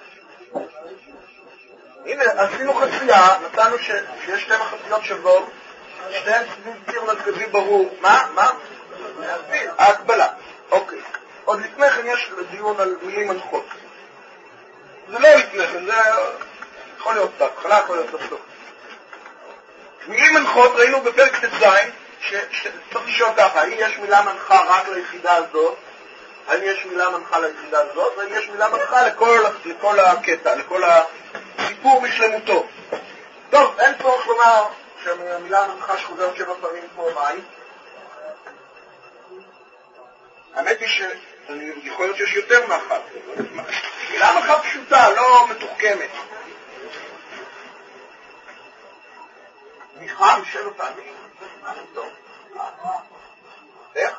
הנה, עשינו חצייה, נתנו ש... שיש שתי מחציות שוות, שתיהן סביב ציר מרכזי ברור. מה? מה? ההקבלה. אוקיי. עוד לפני כן יש דיון על מילים מנחות. זה לא לפני כן, זה יכול להיות בהתחלה, יכול להיות בסוף. מילים מנחות ראינו בפרק ט"ז, שצריך לשאול ככה, האם יש מילה מנחה רק ליחידה הזאת, האם יש מילה מנחה ליחידה הזאת, והאם יש מילה מנחה לכל, לכל הקטע, לכל הסיפור משלמותו. טוב, אין צורך לומר שהמילה המנחה שחוזרת שבע פעמים כמו מים. האמת היא שיכול להיות שיש יותר מאחת. מילה מנחה פשוטה, לא מתוחכמת. מיכה משבע פעמים. טוב. איך?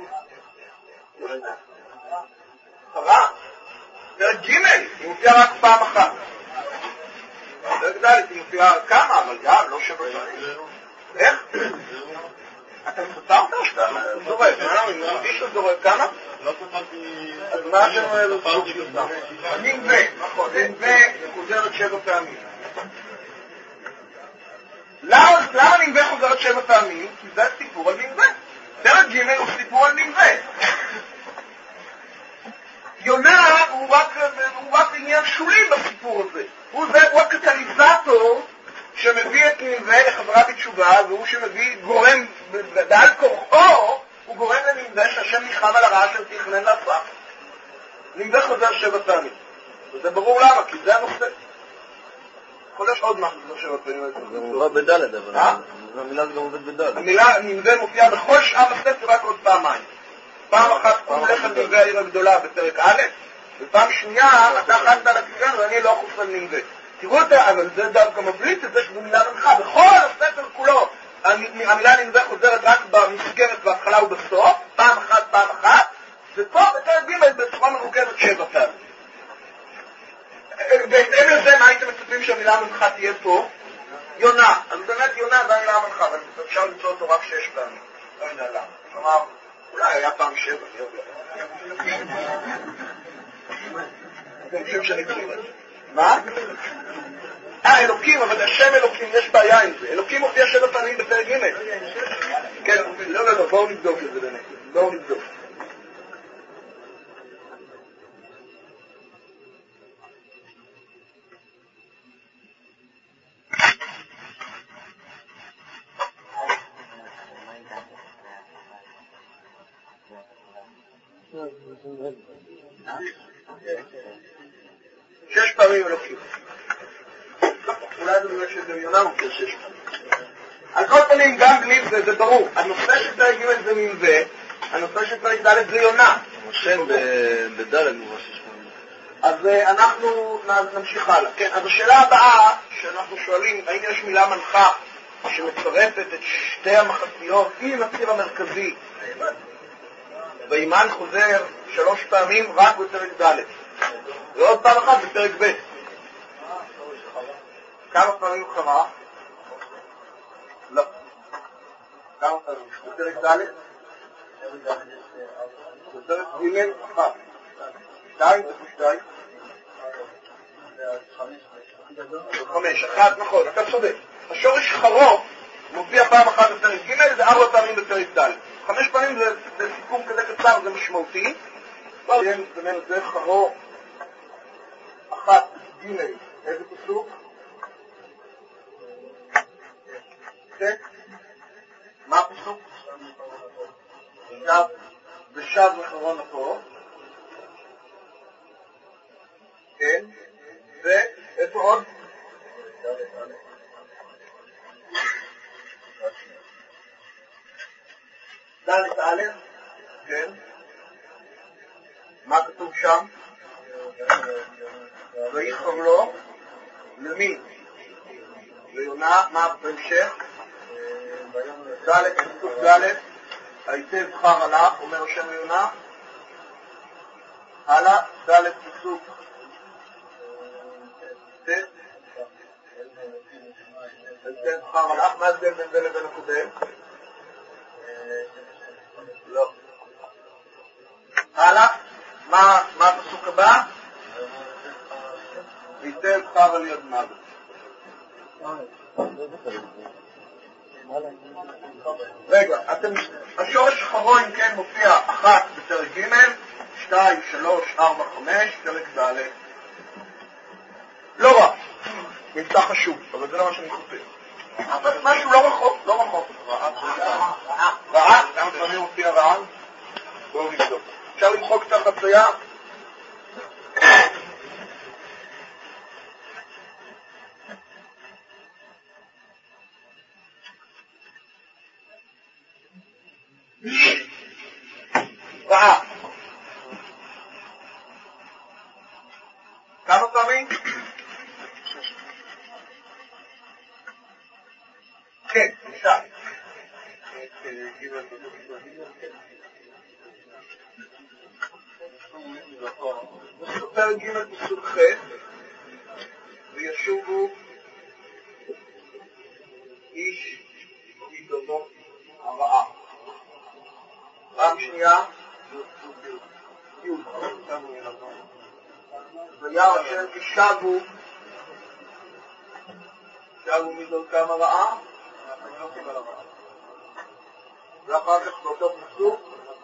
חרה. פרק ג' היא מופיעה רק פעם אחת. פרק ד' היא מופיעה כמה, אבל גם לא שבע פעמים. איך? אתה מסתרת או שאתה זורק? אני מרגיש שאתה זורק כמה? לא ספרתי... אז מה אתם זורק שאתה? נינווה, נכון, נינווה חוזרת שבע פעמים. למה נינווה חוזרת שבע פעמים? כי זה סיפור על נינווה. פרק ג' הוא סיפור על נינווה. יונה הוא רק עניין שולי בסיפור הזה. הוא הקטליזטור שמביא את נינווה לחזרה בתשובה, והוא שמביא גורם, בעל כוחו, הוא גורם לנינווה שהשם ניחם על הרעה של תכנן לעשות. נינווה חוזר שבע פעמים. וזה ברור למה, כי זה הנושא. חודש עוד משהו, זה שבע פעמים. זה מובא בדלת, אבל המילה זה גם עובד בדלת. המילה נינווה מופיעה בכל שאר הספר רק עוד פעמיים. פעם אחת הוא הולך על נינווה העיר הגדולה בפרק א', ופעם שנייה אתה חזת על הכיוון ואני לא חוץ על נינווה. תראו אותה, אבל זה דווקא מבליט את זה שזו מילה מנחה. בכל הספר כולו המילה נינווה חוזרת רק במסגרת בהתחלה ובסוף, פעם אחת, פעם אחת, ופה בפרק ג' בצורה מרוכזת שבע פעמים. בהתאם לזה מה הייתם מצפים שהמילה מנחה תהיה פה? יונה. אז באמת יונה זה המילה מנחה, אבל אפשר למצוא אותו רק שש פעמים. לא יודע למה. כלומר, אולי היה פעם שבע, אני יודע. אני חושב שאני חושב את זה. מה? אה, אלוקים, אבל השם אלוקים, יש בעיה עם זה. אלוקים מופיע שבע פעמים בפרק ג'. כן, לא, לא, לא, בואו נבדוק את זה באמת. בואו נבדוק. שש פעמים אלוקים. אולי זה בגלל שזה יונה מופיע שש פעמים. על כל פנים, גם גניב זה, זה ברור. הנושא שצריך ג' זה מנווה, הנושא שצריך ד' זה יונה. השם בד' מובא שש פעמים. אז אנחנו נמשיך הלאה. כן, אז השאלה הבאה שאנחנו שואלים, האם יש מילה מנחה שמצרפת את שתי המחציות עם הציר המרכזי, ואימן חוזר שלוש פעמים רק בפרק ד' ועוד פעם אחת בפרק ב'. כמה פעמים חרה? לא. כמה פעמים? בפרק ד'? בפרק ג' אחת. שתיים, זה שתיים. חמש, אחת, נכון, אתה צודק. השורש חרו מופיע פעם אחת בפרק ג' זה ארבע פעמים בפרק ד'. חמש פעמים זה, זה סיכום כזה קצר, זה משמעותי. באמת זה חרו אחת ג' איזה פסוק? כן? מה הפסוק? שב, ושב לחרון פה. כן? ואיפה עוד? ד' א', כן? מה כתוב שם? ויחר לו, למי? ליונה, מה בהמשך? ד', פסוק ד', היטב בחר הלך, אומר השם ליונה. הלאה, ד' פסוק ט', היטב בחר הלך, מה זה בין זה לבין הקודם? לא. הלאה, מה הפסוק הבא? היטב חר על יד מוות. רגע, אתם, השורש אחרון כן מופיע אחת בפרק ג', שתיים, שלוש, ארבע, חמש, פרק ד'. לא רע, מבטא חשוב, אבל זה לא מה שאני חושב. אבל משהו לא רחוק, לא רחוק. רעה? רעה? למה פעמים מופיע רעה? בואו נבדוק. אפשר למחוק את החצייה? רעה. כמה פעמים? כן, אפשר. פרק ג' פסוק ח' וישובו איש מדודו הרעה. פעם שנייה י' וירא אשר כשבו שבו מדרכם הרעה ואחר כך באותו פסוק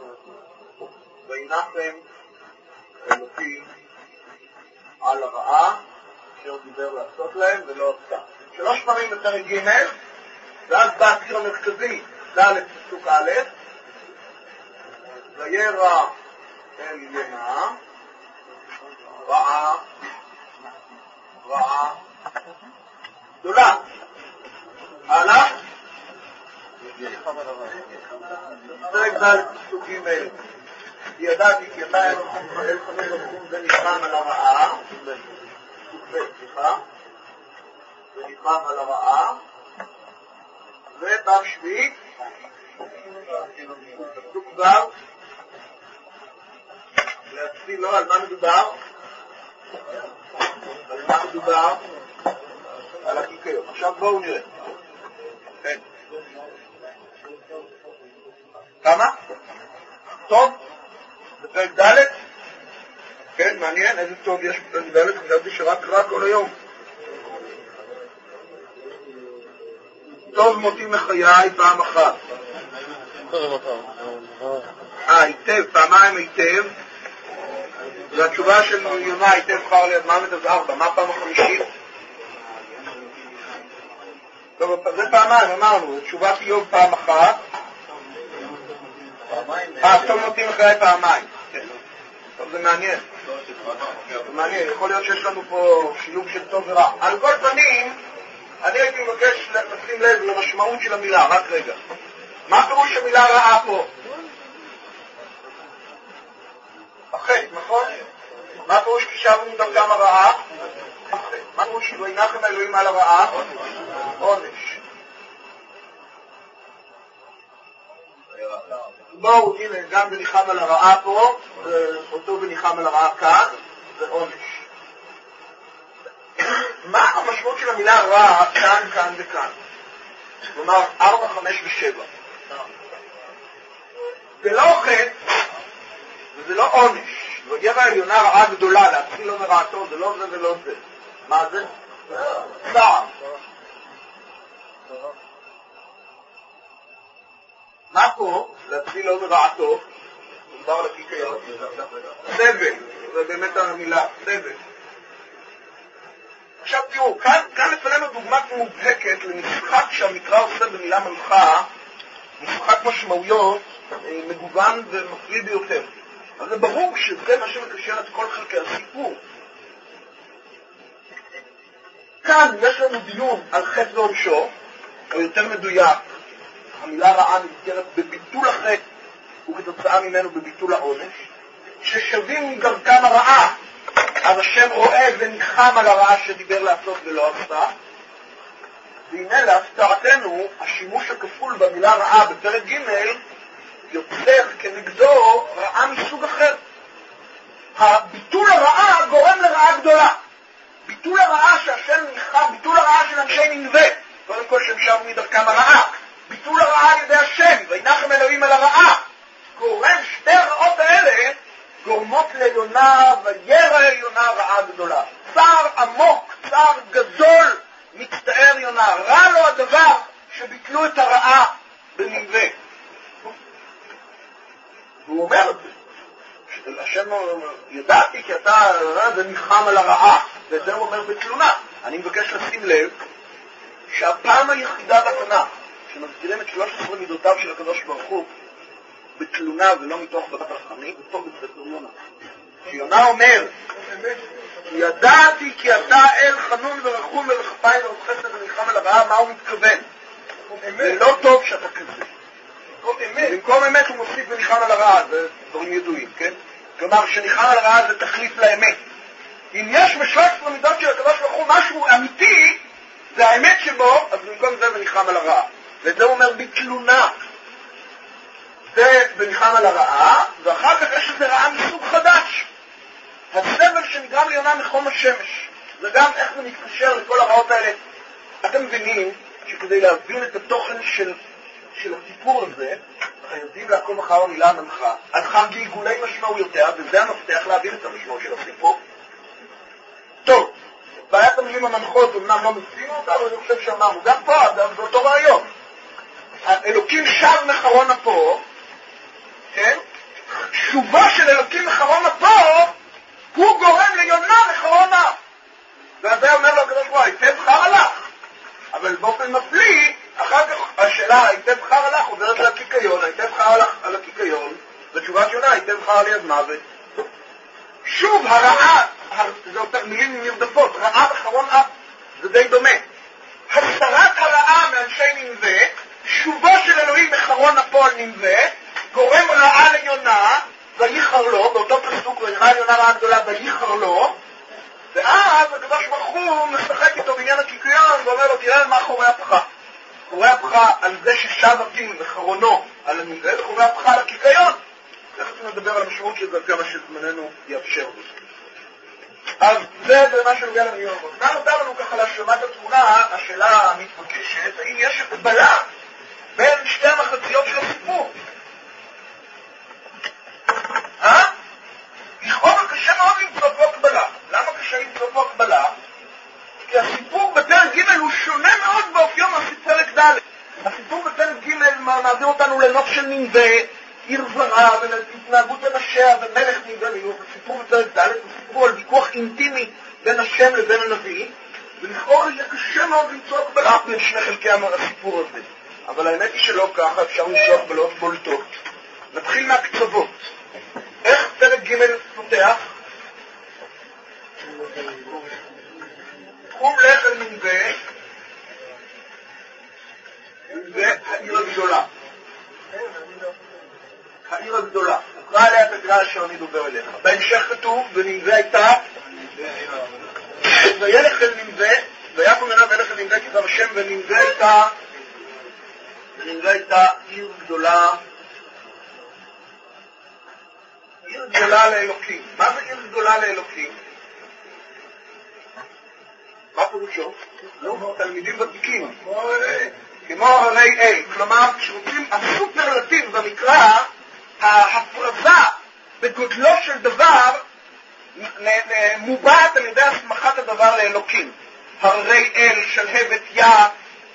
וינחם אלוקים על הרעה אשר דיבר לעשות להם ולא עשה. שלוש פעמים בפרק ג' ואז בא הציר המרכזי ד' פסוק א' וירא אל יונה רעה רעה גדולה. הלאה פרק ד' פסוק ג' ידעתי כי אתה אל חמש רבחום וניחם על הרעה סליחה וניחם על הרעה ופעם שביעית פסוק כבר להציל לו על מה מדובר על מה מדובר על הקיקיון. עכשיו בואו נראה. כן כמה? טוב בפרק ד' כן, מעניין, איזה טוב יש בפרק ד', חשבתי שרק רע כל היום. טוב מותי מחיי פעם אחת. אה, היטב, פעמיים היטב. והתשובה של יונה היטב חר ליד מוות אז ארבע. מה פעם החמישית? טוב, זה פעמיים, אמרנו, תשובת איוב פעם אחת. אה, טוב מותי מחיי פעמיים. טוב, זה מעניין. זה מעניין, יכול להיות שיש לנו פה שילוב של טוב ורע. על כל פנים, אני הייתי מבקש לשים לב למשמעות של המילה, רק רגע. מה פירוש המילה רעה פה? החטא, נכון? מה פירוש כשבו מדרכם הרעה? מה פירוש וינחם האלוהים על הרעה? עונש. בואו, הנה, גם וניחם על הרעה פה, אותו וניחם על הרעה כאן, זה עונש. מה המשמעות של המילה רע כאן, כאן וכאן? כלומר, ארבע, חמש ושבע. זה לא חטא, וזה לא עונש. וירא העליונה רעה גדולה, להתחיל לא מרעתו, זה לא זה ולא זה. מה זה? צער. מה פה? להתחיל לא מרעתו, מדבר על הקיקיון. סבל, זה באמת המילה, סבל. עכשיו תראו, כאן, כאן לפנינו דוגמה מובהקת למשחק שהמקרא עושה במילה מנחה, משחק משמעויות מגוון ומפליא ביותר. אז זה ברור שזה מה שמקשר את כל חלקי הסיפור. כאן יש לנו דיון על חטא ועונשו, או יותר מדויק, המילה רעה נזכרת בביטול החטא וכתוצאה ממנו בביטול העונש, ששווים דרכם הרעה, אז השם רואה וניחם על הרעה שדיבר לעשות ולא עשה. והנה להפתעתנו, השימוש הכפול במילה רעה בפרק ג' יוצר כנגדו רעה מסוג אחר. הביטול הרעה גורם לרעה גדולה. ביטול הרעה שהשם ניחם, ביטול הרעה של אנשי נינווה, קודם כל שהם שבו מדרכם הרעה. ביטול הרעה על ידי השם, וינחם אלוהים על הרעה. גורם שתי הרעות האלה גורמות ליונה וירא יונה רעה גדולה. צער עמוק ביטלו את הרעה בנינווה. והוא אומר, השם ידעתי כי אתה ונלחם על הרעה, ואת זה הוא אומר בתלונה. אני מבקש לשים לב שהפעם היחידה בתנ"ך שמזכירים את שלוש עשרה מידותיו של הקדוש ברוך הוא בתלונה ולא מתוך בת הרחמים, בתוך בספר יונה. שיונה אומר, ידעתי כי אתה אל חנון ורחום ולכפיים וחסד ונלחם על הרעה, מה הוא מתכוון? זה לא טוב שאתה כזה. במקום אמת הוא מוסיף ונלחם על הרעה, זה דברים ידועים, כן? כלומר, שנלחם על הרעה זה תחליף לאמת. אם יש בשלוש עשרה מידות של הקדוש ברוך הוא משהו אמיתי, זה האמת שבו, אז במקום זה ונלחם על הרעה. וזה אומר בתלונה. זה ונלחם על הרעה, ואחר כך יש איזה רעה מסוג חדש. הסבל שנגרם ליונה מחום השמש. זה גם איך זה מתקשר לכל הרעות האלה. אתם מבינים שכדי להבין את התוכן של, של הסיפור הזה, חייבים לעקוב אחר המילה המנחה, על אחר גלגולי משמעויותיה, וזה המפתח להבין את המשמעות של הסיפור. טוב, בעיית המילים המנחות, אמנם לא מצינו אותה, אבל אני חושב שאמרנו, גם פה, אדם, זה אותו רעיון. אלוקים שב מחרון אפו, כן? שובה של אלוקים מחרון אפו, הוא גורם ליונה מחרונה. וזה אומר לו הקדוש ברוך הוא, היטב חר הלך. אבל באופן מפליא, אחר כך השאלה, היטב חר הלך, עוברת לקיקיון, היטב חר הלך על הקיקיון, ותשובת יונה, היטב חר על יד מוות. שוב, הרעה, זה יותר מילים נרדפות, רעה וחרון אף, זה די דומה. הסרת הרעה מאנשי נינווה, שובו של אלוהים מחרון אפו על נינווה, גורם רעה ליונה, וייחר לו, באותו פסוק, ונראה ליונה רעה גדולה, וייחר לו, ואז הקדוש ברוך הוא משחק איתו בעניין הקיקיון, ואומר לו, תראה מה חורי הפחה. חורי הפחה על זה ששב הפים וחרונו על הנינווה, וחורי הפחה על הקיקיון. תכף נדבר על המשמעות של זה כמה שזמננו יאפשר. אז זה מה שנוגע למיון. מה נותר לנו ככה להשלמת התמונה, השאלה המתבקשת, האם יש הקבלה בין שתי המחציות של הסיפור? אה? לכאורה קשה מאוד למצוא פה הקבלה. למה קשה למצוא פה הקבלה? כי הסיפור בפרק ג' הוא שונה מאוד באופיו מהפרק ד'. הסיפור בפרק ג' מעביר אותנו לנוף של נינווה, עיר זרה, ולהתנהגות אנשיה ומלך נינווה. הסיפור בפרק ד' הוא סיפור על ויכוח אינטימי בין השם לבין הנביא, ולכאורה יהיה קשה מאוד למצוא הקבלה בין שני חלקי הסיפור הזה. אבל האמת היא שלא ככה, אפשר למצוא הקבלות בולטות. נתחיל מהקצוות. איך פרק ג' פותח? תחום לך אל נינווה, והעיר הגדולה. העיר הגדולה. נקרא עליה את הגרעה אשר אני דובר אליך. בהמשך כתוב, ונינווה הייתה, וילך אל נינווה, ויקום אליו וילך אל נינווה כי דבר השם, ונינווה הייתה, ונינווה הייתה עיר גדולה, עיר גדולה לאלוקים. מה זה עיר גדולה לאלוקים? מה פירושו? לא, תלמידים ותיקים. כמו הרי אל. כלומר, כשרוצים הסופרלטיב במקרא, ההפרזה בגודלו של דבר מובעת על ידי הסמכת הדבר לאלוקים. הרי אל, שלהבת יה,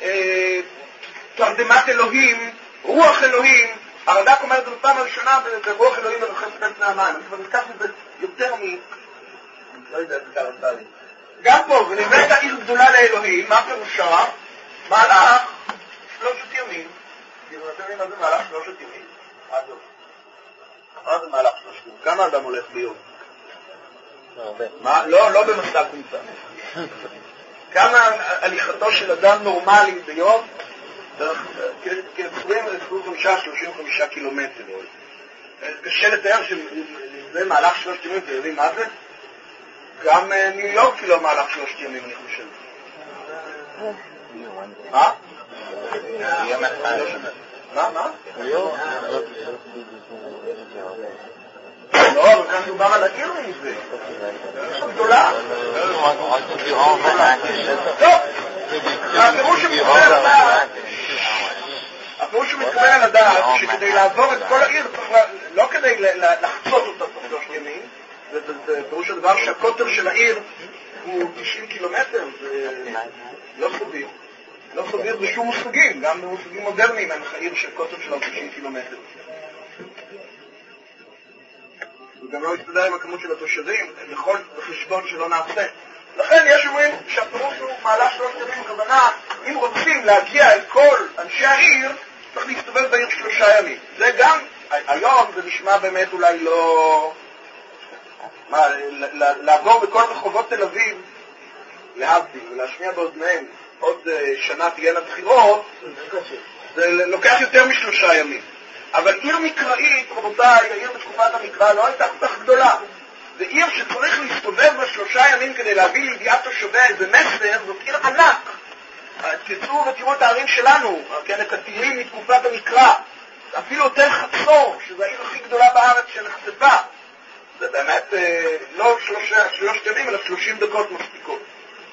תרדמת אלוהים, רוח אלוהים. הרד"ק אומר את זה בפעם הראשונה, ברוח אלוהים מרחף בין פני המים. אני כבר נזכרתי את זה יותר מ... לא יודע, זה ככה עשה לי. גם פה, ונבאת עיר גדולה לאלוהים, מה פירושה? מלאך שלושת ימים. אתם יודעים מה זה מלאך שלושת ימים? מה זה מלאך שלושת ימים? כמה אדם הולך ביום? הרבה. לא, לא במסע קומצה. כמה הליכתו של אדם נורמלי ביום? כ-עשרים עד עשרים וחמישה עד שלושים וחמישה קילומטר. קשה לתאר שזה מהלך שלושת ימים, אתם יודעים מה זה? גם ניו יורק לא מהלך שלושת ימים, אני חושב. מה? מה? מה? לא, אבל כאן דובר על העיר מזה. יש גדולה. טוב, הפירוש שמתקבל על הדעת, הפירוש שמתקבל על הדעת, שכדי לעבור את כל העיר, לא כדי לחצות אותה תוך שלוש ימים, זה פירוש הדבר שהקוטר של העיר הוא תשעים קילומטר, זה לא סביר. לא סביר בשום מושגים, גם במושגים מודרניים אין לך עיר של קוטב של ארבעים קילומטר. וגם לא יסתדר עם הכמות של התושבים, לכל חשבון שלא נעשה. לכן יש אומרים שהפירוש הוא מעלה שלושת ימים, הכוונה, אם רוצים להגיע אל כל אנשי העיר, צריך להסתובב בעיר שלושה ימים. זה גם, היום זה נשמע באמת אולי לא... מה, לעבור בכל רחובות תל אביב, להבדיל, ולהשמיע באוזניהם, עוד שנה תהיינה בחירות, זה לוקח יותר משלושה ימים. אבל עיר מקראית, רבותיי, העיר בתקופת המקרא לא הייתה כל כך גדולה. זה עיר שצריך להסתובב בשלושה ימים כדי להביא לידיעת תושביה איזה מסר, זאת עיר ענק. תצאו ותראו את הערים שלנו, כן, את הטילים מתקופת המקרא, אפילו יותר חצור, שזו העיר הכי גדולה בארץ שנחשפה. זה באמת לא שלושת ימים, אלא שלושים דקות מספיקות.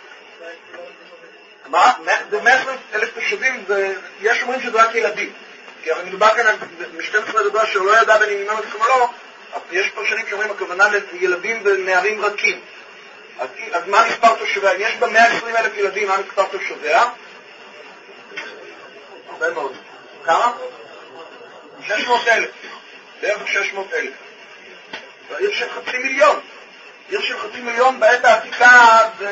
מה? זה מאה ועשרים אלף תושבים, יש אומרים שזה רק ילדים. כי הרי מדובר כאן על שתים עשרה דקות אשר לא ידע בין ימינו ותחום או לא, יש פרשנים שאומרים הכוונה לילדים ונערים רכים. אז, אז מה מספר תושביה? אם יש בה מאה ועשרים אלף ילדים, מה מספר תושביה? הרבה מאוד. כמה? שש מאות אלף. בערך שש מאות אלף. עיר של חצי מיליון. עיר של חצי מיליון בעת העתיקה זה...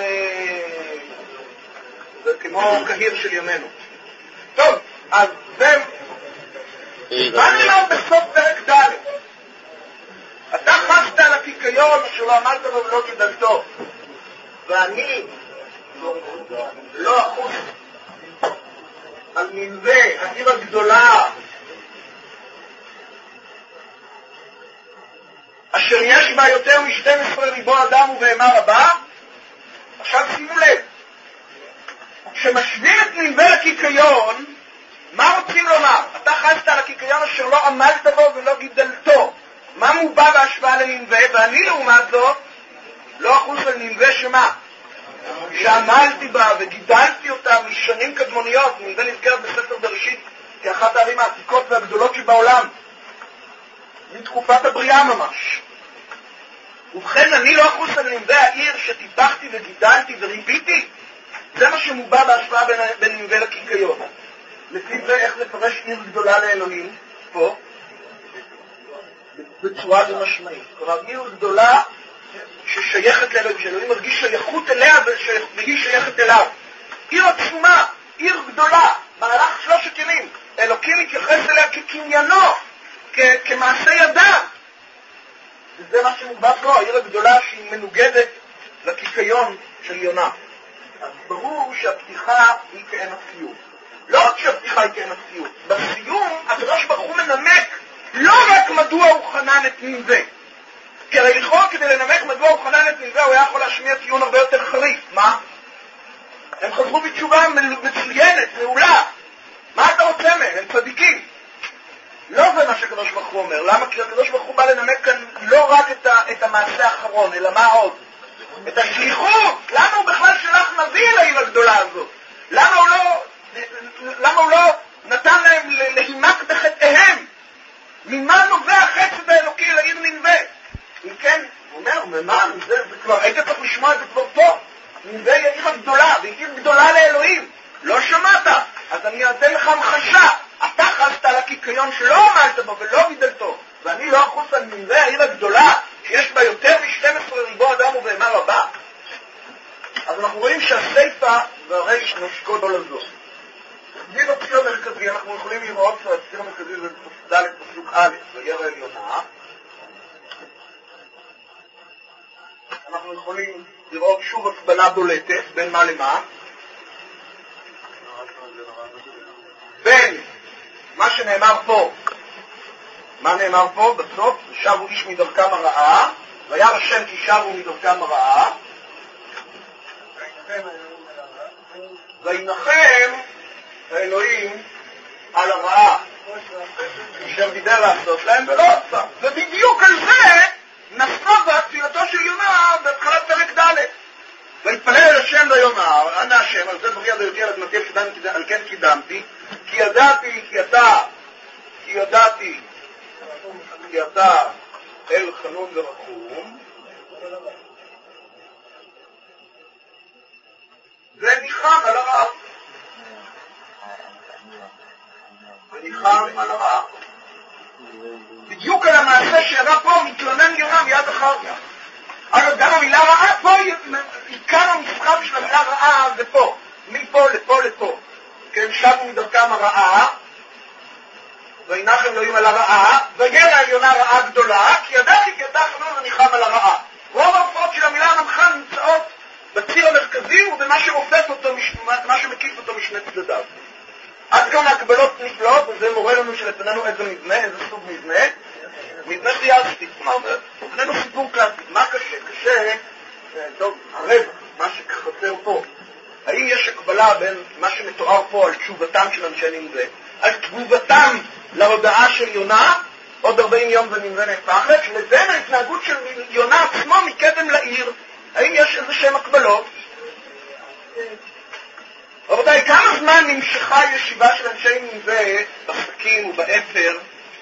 זה כמו קהיר של ימינו. טוב, אז זה... מה נאמר בסוף פרק ד'? אתה חסת על הקיקיון אשר לא עמדת בו ולא גידלתו, ואני לא אחוס על נלווה, העיר הגדולה, אשר יש בה יותר מ-שתים עשרה ריבוע אדם ובהמה רבה. עכשיו שימו לב, כשמשווים את נלווה לקיקיון, מה רוצים לומר? אתה חסת על הקיקיון אשר לא עמדת בו ולא גידלתו. מה מובא בהשוואה לנלווה? ואני לעומת זאת לא אחוס על נלווה שמה? שעמלתי בה וגידלתי אותה משנים קדמוניות. נלווה נזכרת בספר בראשית כאחת הערים העתיקות והגדולות שבעולם, מתקופת הבריאה ממש. ובכן, אני לא אחוס על נלווה העיר שטיפחתי וגידלתי וריביתי. זה מה שמובא בהשוואה בין, בין נלווה לקיקיון. לפי זה איך לפרש עיר גדולה לאלוהים פה? בצורה משמעית. כלומר, עיר גדולה ששייכת לאלוהים, שאלוהים מרגיש שייכות אליה והיא שייכת אליו. עיר עצומה, עיר גדולה, במהלך שלושת ימים. אלוקים מתייחס אליה כקניינו, כ- כמעשה ידיו. וזה מה שמובא פה, העיר הגדולה שהיא מנוגדת לקיקיון של יונה. אז ברור שהפתיחה היא כאין הסיום. לא רק שהפתיחה היא כאין הסיום, בסיום הקדוש ברוך הוא מנמק לא רק מדוע הוא חנן את נלווה. כי הרי לכאורה כדי לנמק מדוע הוא חנן את נלווה הוא היה יכול להשמיע טיעון הרבה יותר חריף. מה? הם חזרו בתשובה מצוינת, מעולה. מה אתה רוצה מהם? הם צדיקים. לא זה מה שהקדוש ברוך הוא אומר. למה? כי הקדוש ברוך הוא בא לנמק כאן לא רק את, ה, את המעשה האחרון, אלא מה עוד? את השליחות. למה הוא בכלל שלח נביא לעיר הגדולה הזאת? למה הוא לא, למה הוא לא נתן להם להימק בחטאיהם? ממה נובע החסד האלוקי לעיר נלווה? אם כן, הוא אומר, ממה? זה, זה כבר, היית צריך לשמוע את זה כבר פה. נלווה היא העיר הגדולה, והיא עיר גדולה לאלוהים. לא שמעת? אז אני אתן לך המחשה. אתה חסת על הקיקיון שלא עמלת בו ולא גידלתו, ואני לא אחוס על נלווה העיר הגדולה שיש בה יותר מ-שתים עשרה ריבוע אדם ובהמה רבה. אז אנחנו רואים שהסיפא והריש נושקות לא לזו. סביב הציר המרכזי אנחנו יכולים לראות שהציר המרכזי זה ד' פסוק א' בעיר העליונה. אנחנו יכולים לראות שוב הצבנה בולטת בין מה למה, בין מה שנאמר פה, מה נאמר פה בסוף? שבו איש מדרכם הרעה, וירא השם כי שבו מדרכם הרעה, וינחם האלוהים על הרעה אשר דיבר לעשות להם ולא עשה. ובדיוק על זה נסבה תפילתו של יונה בהתחלת פרק ד'. ויתפלל אל השם ליונה, אנא השם, על זה בריא ביותר על אדמתי על כן קידמתי, כי ידעתי, כי אתה, כי ידעתי, כי אתה אל חנון ורחום, וניחם על הרב. נלחם על הרעה. בדיוק על המעשה שהרע פה מתלונן יונה מיד אחר כך. אגב, גם המילה רעה פה, עיקר המשחק של המילה רעה זה פה. מפה לפה לפה. כן, שבו מדרכם הרעה, וינחם אלוהים על הרעה, ויגן העליונה רעה גדולה, כי ידעתי כי אתה חנון וניחם על הרעה. רוב ההופעות של המילה הנמכה נמצאות בציר המרכזי ובמה שעופף אותו, מה שמקיף אותו משני צדדיו. עד כאן ההקבלות נפלאות, וזה מורה לנו שלפנינו איזה מבנה, איזה סוג מבנה. מבנה ריאליסטי, כלומר, לפנינו סיפור קלאסי. מה קשה? קשה, טוב, הרב, מה שחסר פה. האם יש הקבלה בין מה שמתואר פה על תשובתם של אנשי נינווה, על תגובתם להודעה של יונה, עוד ארבעים יום זה נינווה נהפכת, לבין ההתנהגות של יונה עצמו מקדם לעיר? האם יש איזה שהם הקבלות? רבותיי, כמה זמן נמשכה ישיבה של אנשי נינווה בסכים ובאפר,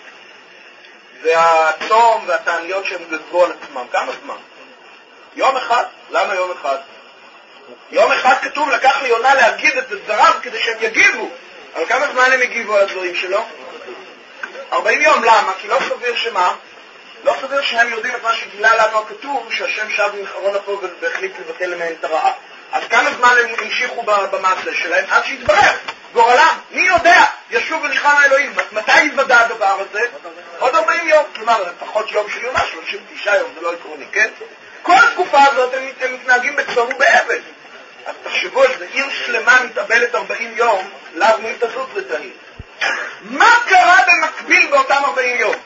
והצום והתעניות שהם גזרו על עצמם? כמה זמן? יום אחד? למה יום אחד? יום אחד כתוב לקח ליונה להגיד את דבריו כדי שהם יגיבו. אבל כמה זמן הם הגיבו על הדברים שלו? ארבעים יום. למה? כי לא סביר שמה? לא סביר שהם יודעים את מה שגילה לנו הכתוב, שהשם שב מנחרון פה והחליט לבטל למען את הרעה. אז כמה זמן הם המשיכו במעשה שלהם? עד שהתברך גורלם. מי יודע? ישוב וניחם האלוהים. מתי יוודע הדבר הזה? עוד ארבעים יום. כלומר, לפחות יום של יונה, שלושים ותשעה יום, זה לא עקרוני, כן? כל התקופה הזאת הם, הם מתנהגים בצום ובאבד. אז תחשבו על זה, עיר שלמה מתאבלת ארבעים יום, לאו מלתזות לתנאים. מה קרה במקביל באותם ארבעים יום?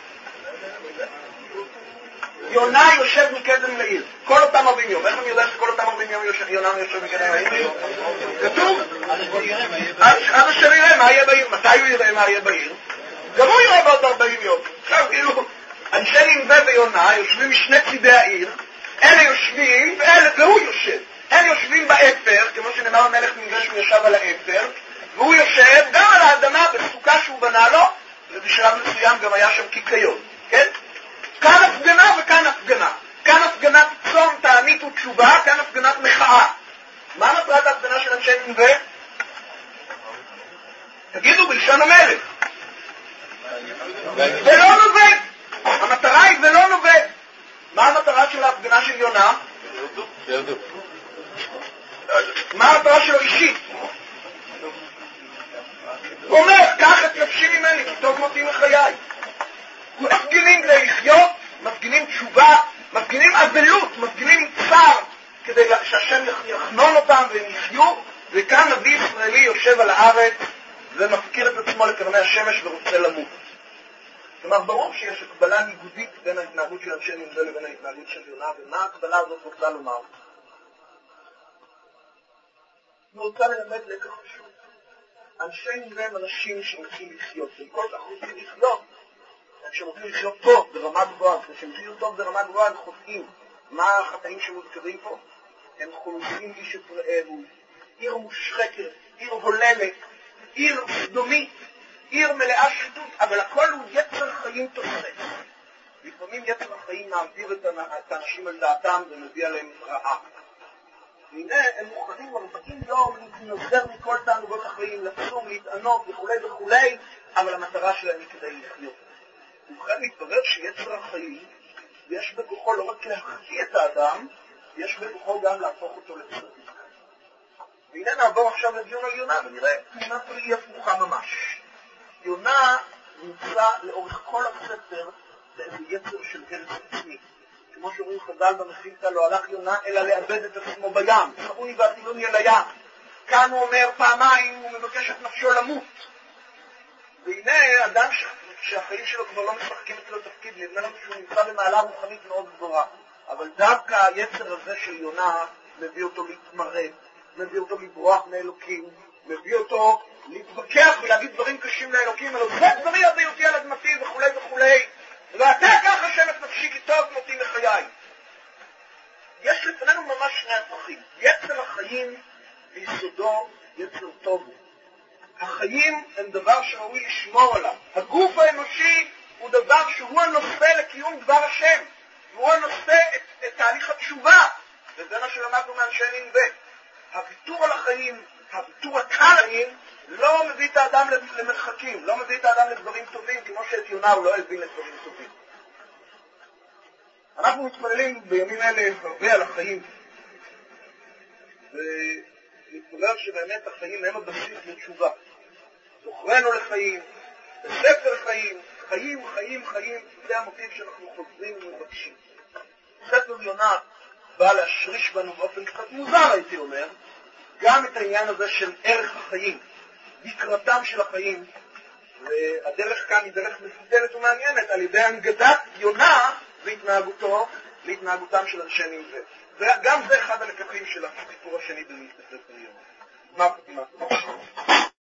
יונה יושב מקדם לעיר. כל אותם ארבעים יום. איך אני יודע שכל אותם ארבעים יום יונה יושב מקדם לעיר? כתוב. עד אשר יראה מה יהיה בעיר. מתי הוא יראה מה יהיה בעיר? גם הוא יראה בעוד ארבעים יום. עכשיו כאילו, אנשי נינווה ויונה יושבים משני צידי העיר, אלה יושבים והוא יושב. הם יושבים באפר, כמו שנאמר המלך נינווה שהוא ישב על האפר, והוא יושב גם על האדמה בסוכה שהוא בנה לו, ובשלב מסוים גם היה שם קיקיון, כן? כאן הפגנה וכאן הפגנה. כאן הפגנת צום, תענית ותשובה, כאן הפגנת מחאה. מה מטרת ההפגנה של אנשי נינווה? תגידו בלשון המלך. ולא נובד. המטרה היא ולא נובד. מה המטרה של ההפגנה של יונה? מה המטרה שלו אישית? הוא אומר, קח את נפשי ממני, כי טוב מותי מחיי. מפגינים כדי לחיות, מפגינים תשובה, מפגינים אבלות, מפגינים צער, כדי שהשם יחנון אותם והם יחיו, וכאן נביא ישראלי יושב על הארץ ומפקיר את עצמו לקרני השמש ורוצה למות. כלומר, ברור שיש הקבלה ניגודית בין ההתנהגות של אנשי נינווה לבין ההתנהגות של יונה, ומה ההקבלה הזאת רוצה לומר? אני רוצה ללמד לקח חשוב. אנשי נינווה הם אנשים שרוצים לחיות, הם כל כך רוצים לחיות, כשהם רוצים לחיות טוב ברמה גבוהה, כשהם רוצים לחיות טוב ברמה גבוהה הם חוטאים. מה החטאים שמוזכרים פה? הם חולשים איש את רעהו, עיר מושחקת, עיר הולמת, עיר סדומית, עיר מלאה שחיתות, אבל הכל הוא יצר חיים תוצרת. לפעמים יצר החיים מעביר את האנשים על דעתם ומביא עליהם רעה. והנה הם מוכנים ארבעים יום להתנוזר מכל תענוגות החיים, לצום, להתענות וכו' וכו', אבל המטרה שלהם היא כדי לחיות. ובכן מתברר שיצר החיים יש בכוחו לא רק להחטיא את האדם, יש בכוחו גם להפוך אותו לצדיק. והנה נעבור עכשיו לדיון על יונה ונראה תמונה פרי הפוכה ממש. יונה נמצא לאורך כל הספר באיזה יצר של הרס עצמי. כמו שאומרים חז"ל במכילתא, לא הלך יונה אלא לאבד את עצמו בים. צאוני והטילוני אל הים. כאן הוא אומר פעמיים, הוא מבקש את נפשו למות. והנה אדם שהחיים שלו כבר לא משחקים אצלו תפקיד, נדמה לנו שהוא נמצא במעלה רוחנית מאוד גבוהה. אבל דווקא היצר הזה של יונה מביא אותו להתמרד, מביא אותו לברוח מאלוקים, מביא אותו להתווכח ולהגיד דברים קשים לאלוקים, אלו זה דברי הזה אותי על אדמתי וכו' וכו'. ואתה כך השם את נפשי כי טוב מותי מחיי. יש לפנינו ממש שני הפכים. יצר החיים ביסודו יצר טוב. החיים הם דבר שראוי לשמור עליו. הגוף האנושי הוא דבר שהוא הנושא לקיום דבר השם. הוא הנושא את, את תהליך התשובה. וזה מה שלמדנו מאנשי נינווה. הוויתור על החיים, הוויתור הקרעים לא מביא את האדם למרחקים, לא מביא את האדם לדברים טובים, כמו שאת יונה הוא לא הבין לדברים טובים. אנחנו מתפללים בימים אלה הרבה על החיים, ונתפלל שבאמת החיים הם הבסיס לתשובה. זוכרנו לחיים, בספר חיים, חיים, חיים, חיים, זה המוטיב שאנחנו חוזרים ומבקשים. ספר יונה בא להשריש בנו באופן קצת מוזר, הייתי אומר, גם את העניין הזה של ערך החיים, יקרתם של החיים, והדרך כאן היא דרך מסודרת ומעניינת על ידי הנגדת יונה והתנהגותו, להתנהגותם של אנשי נינווה. וגם זה אחד הלקחים של הסיפור השני בספר יונה. מה, מה?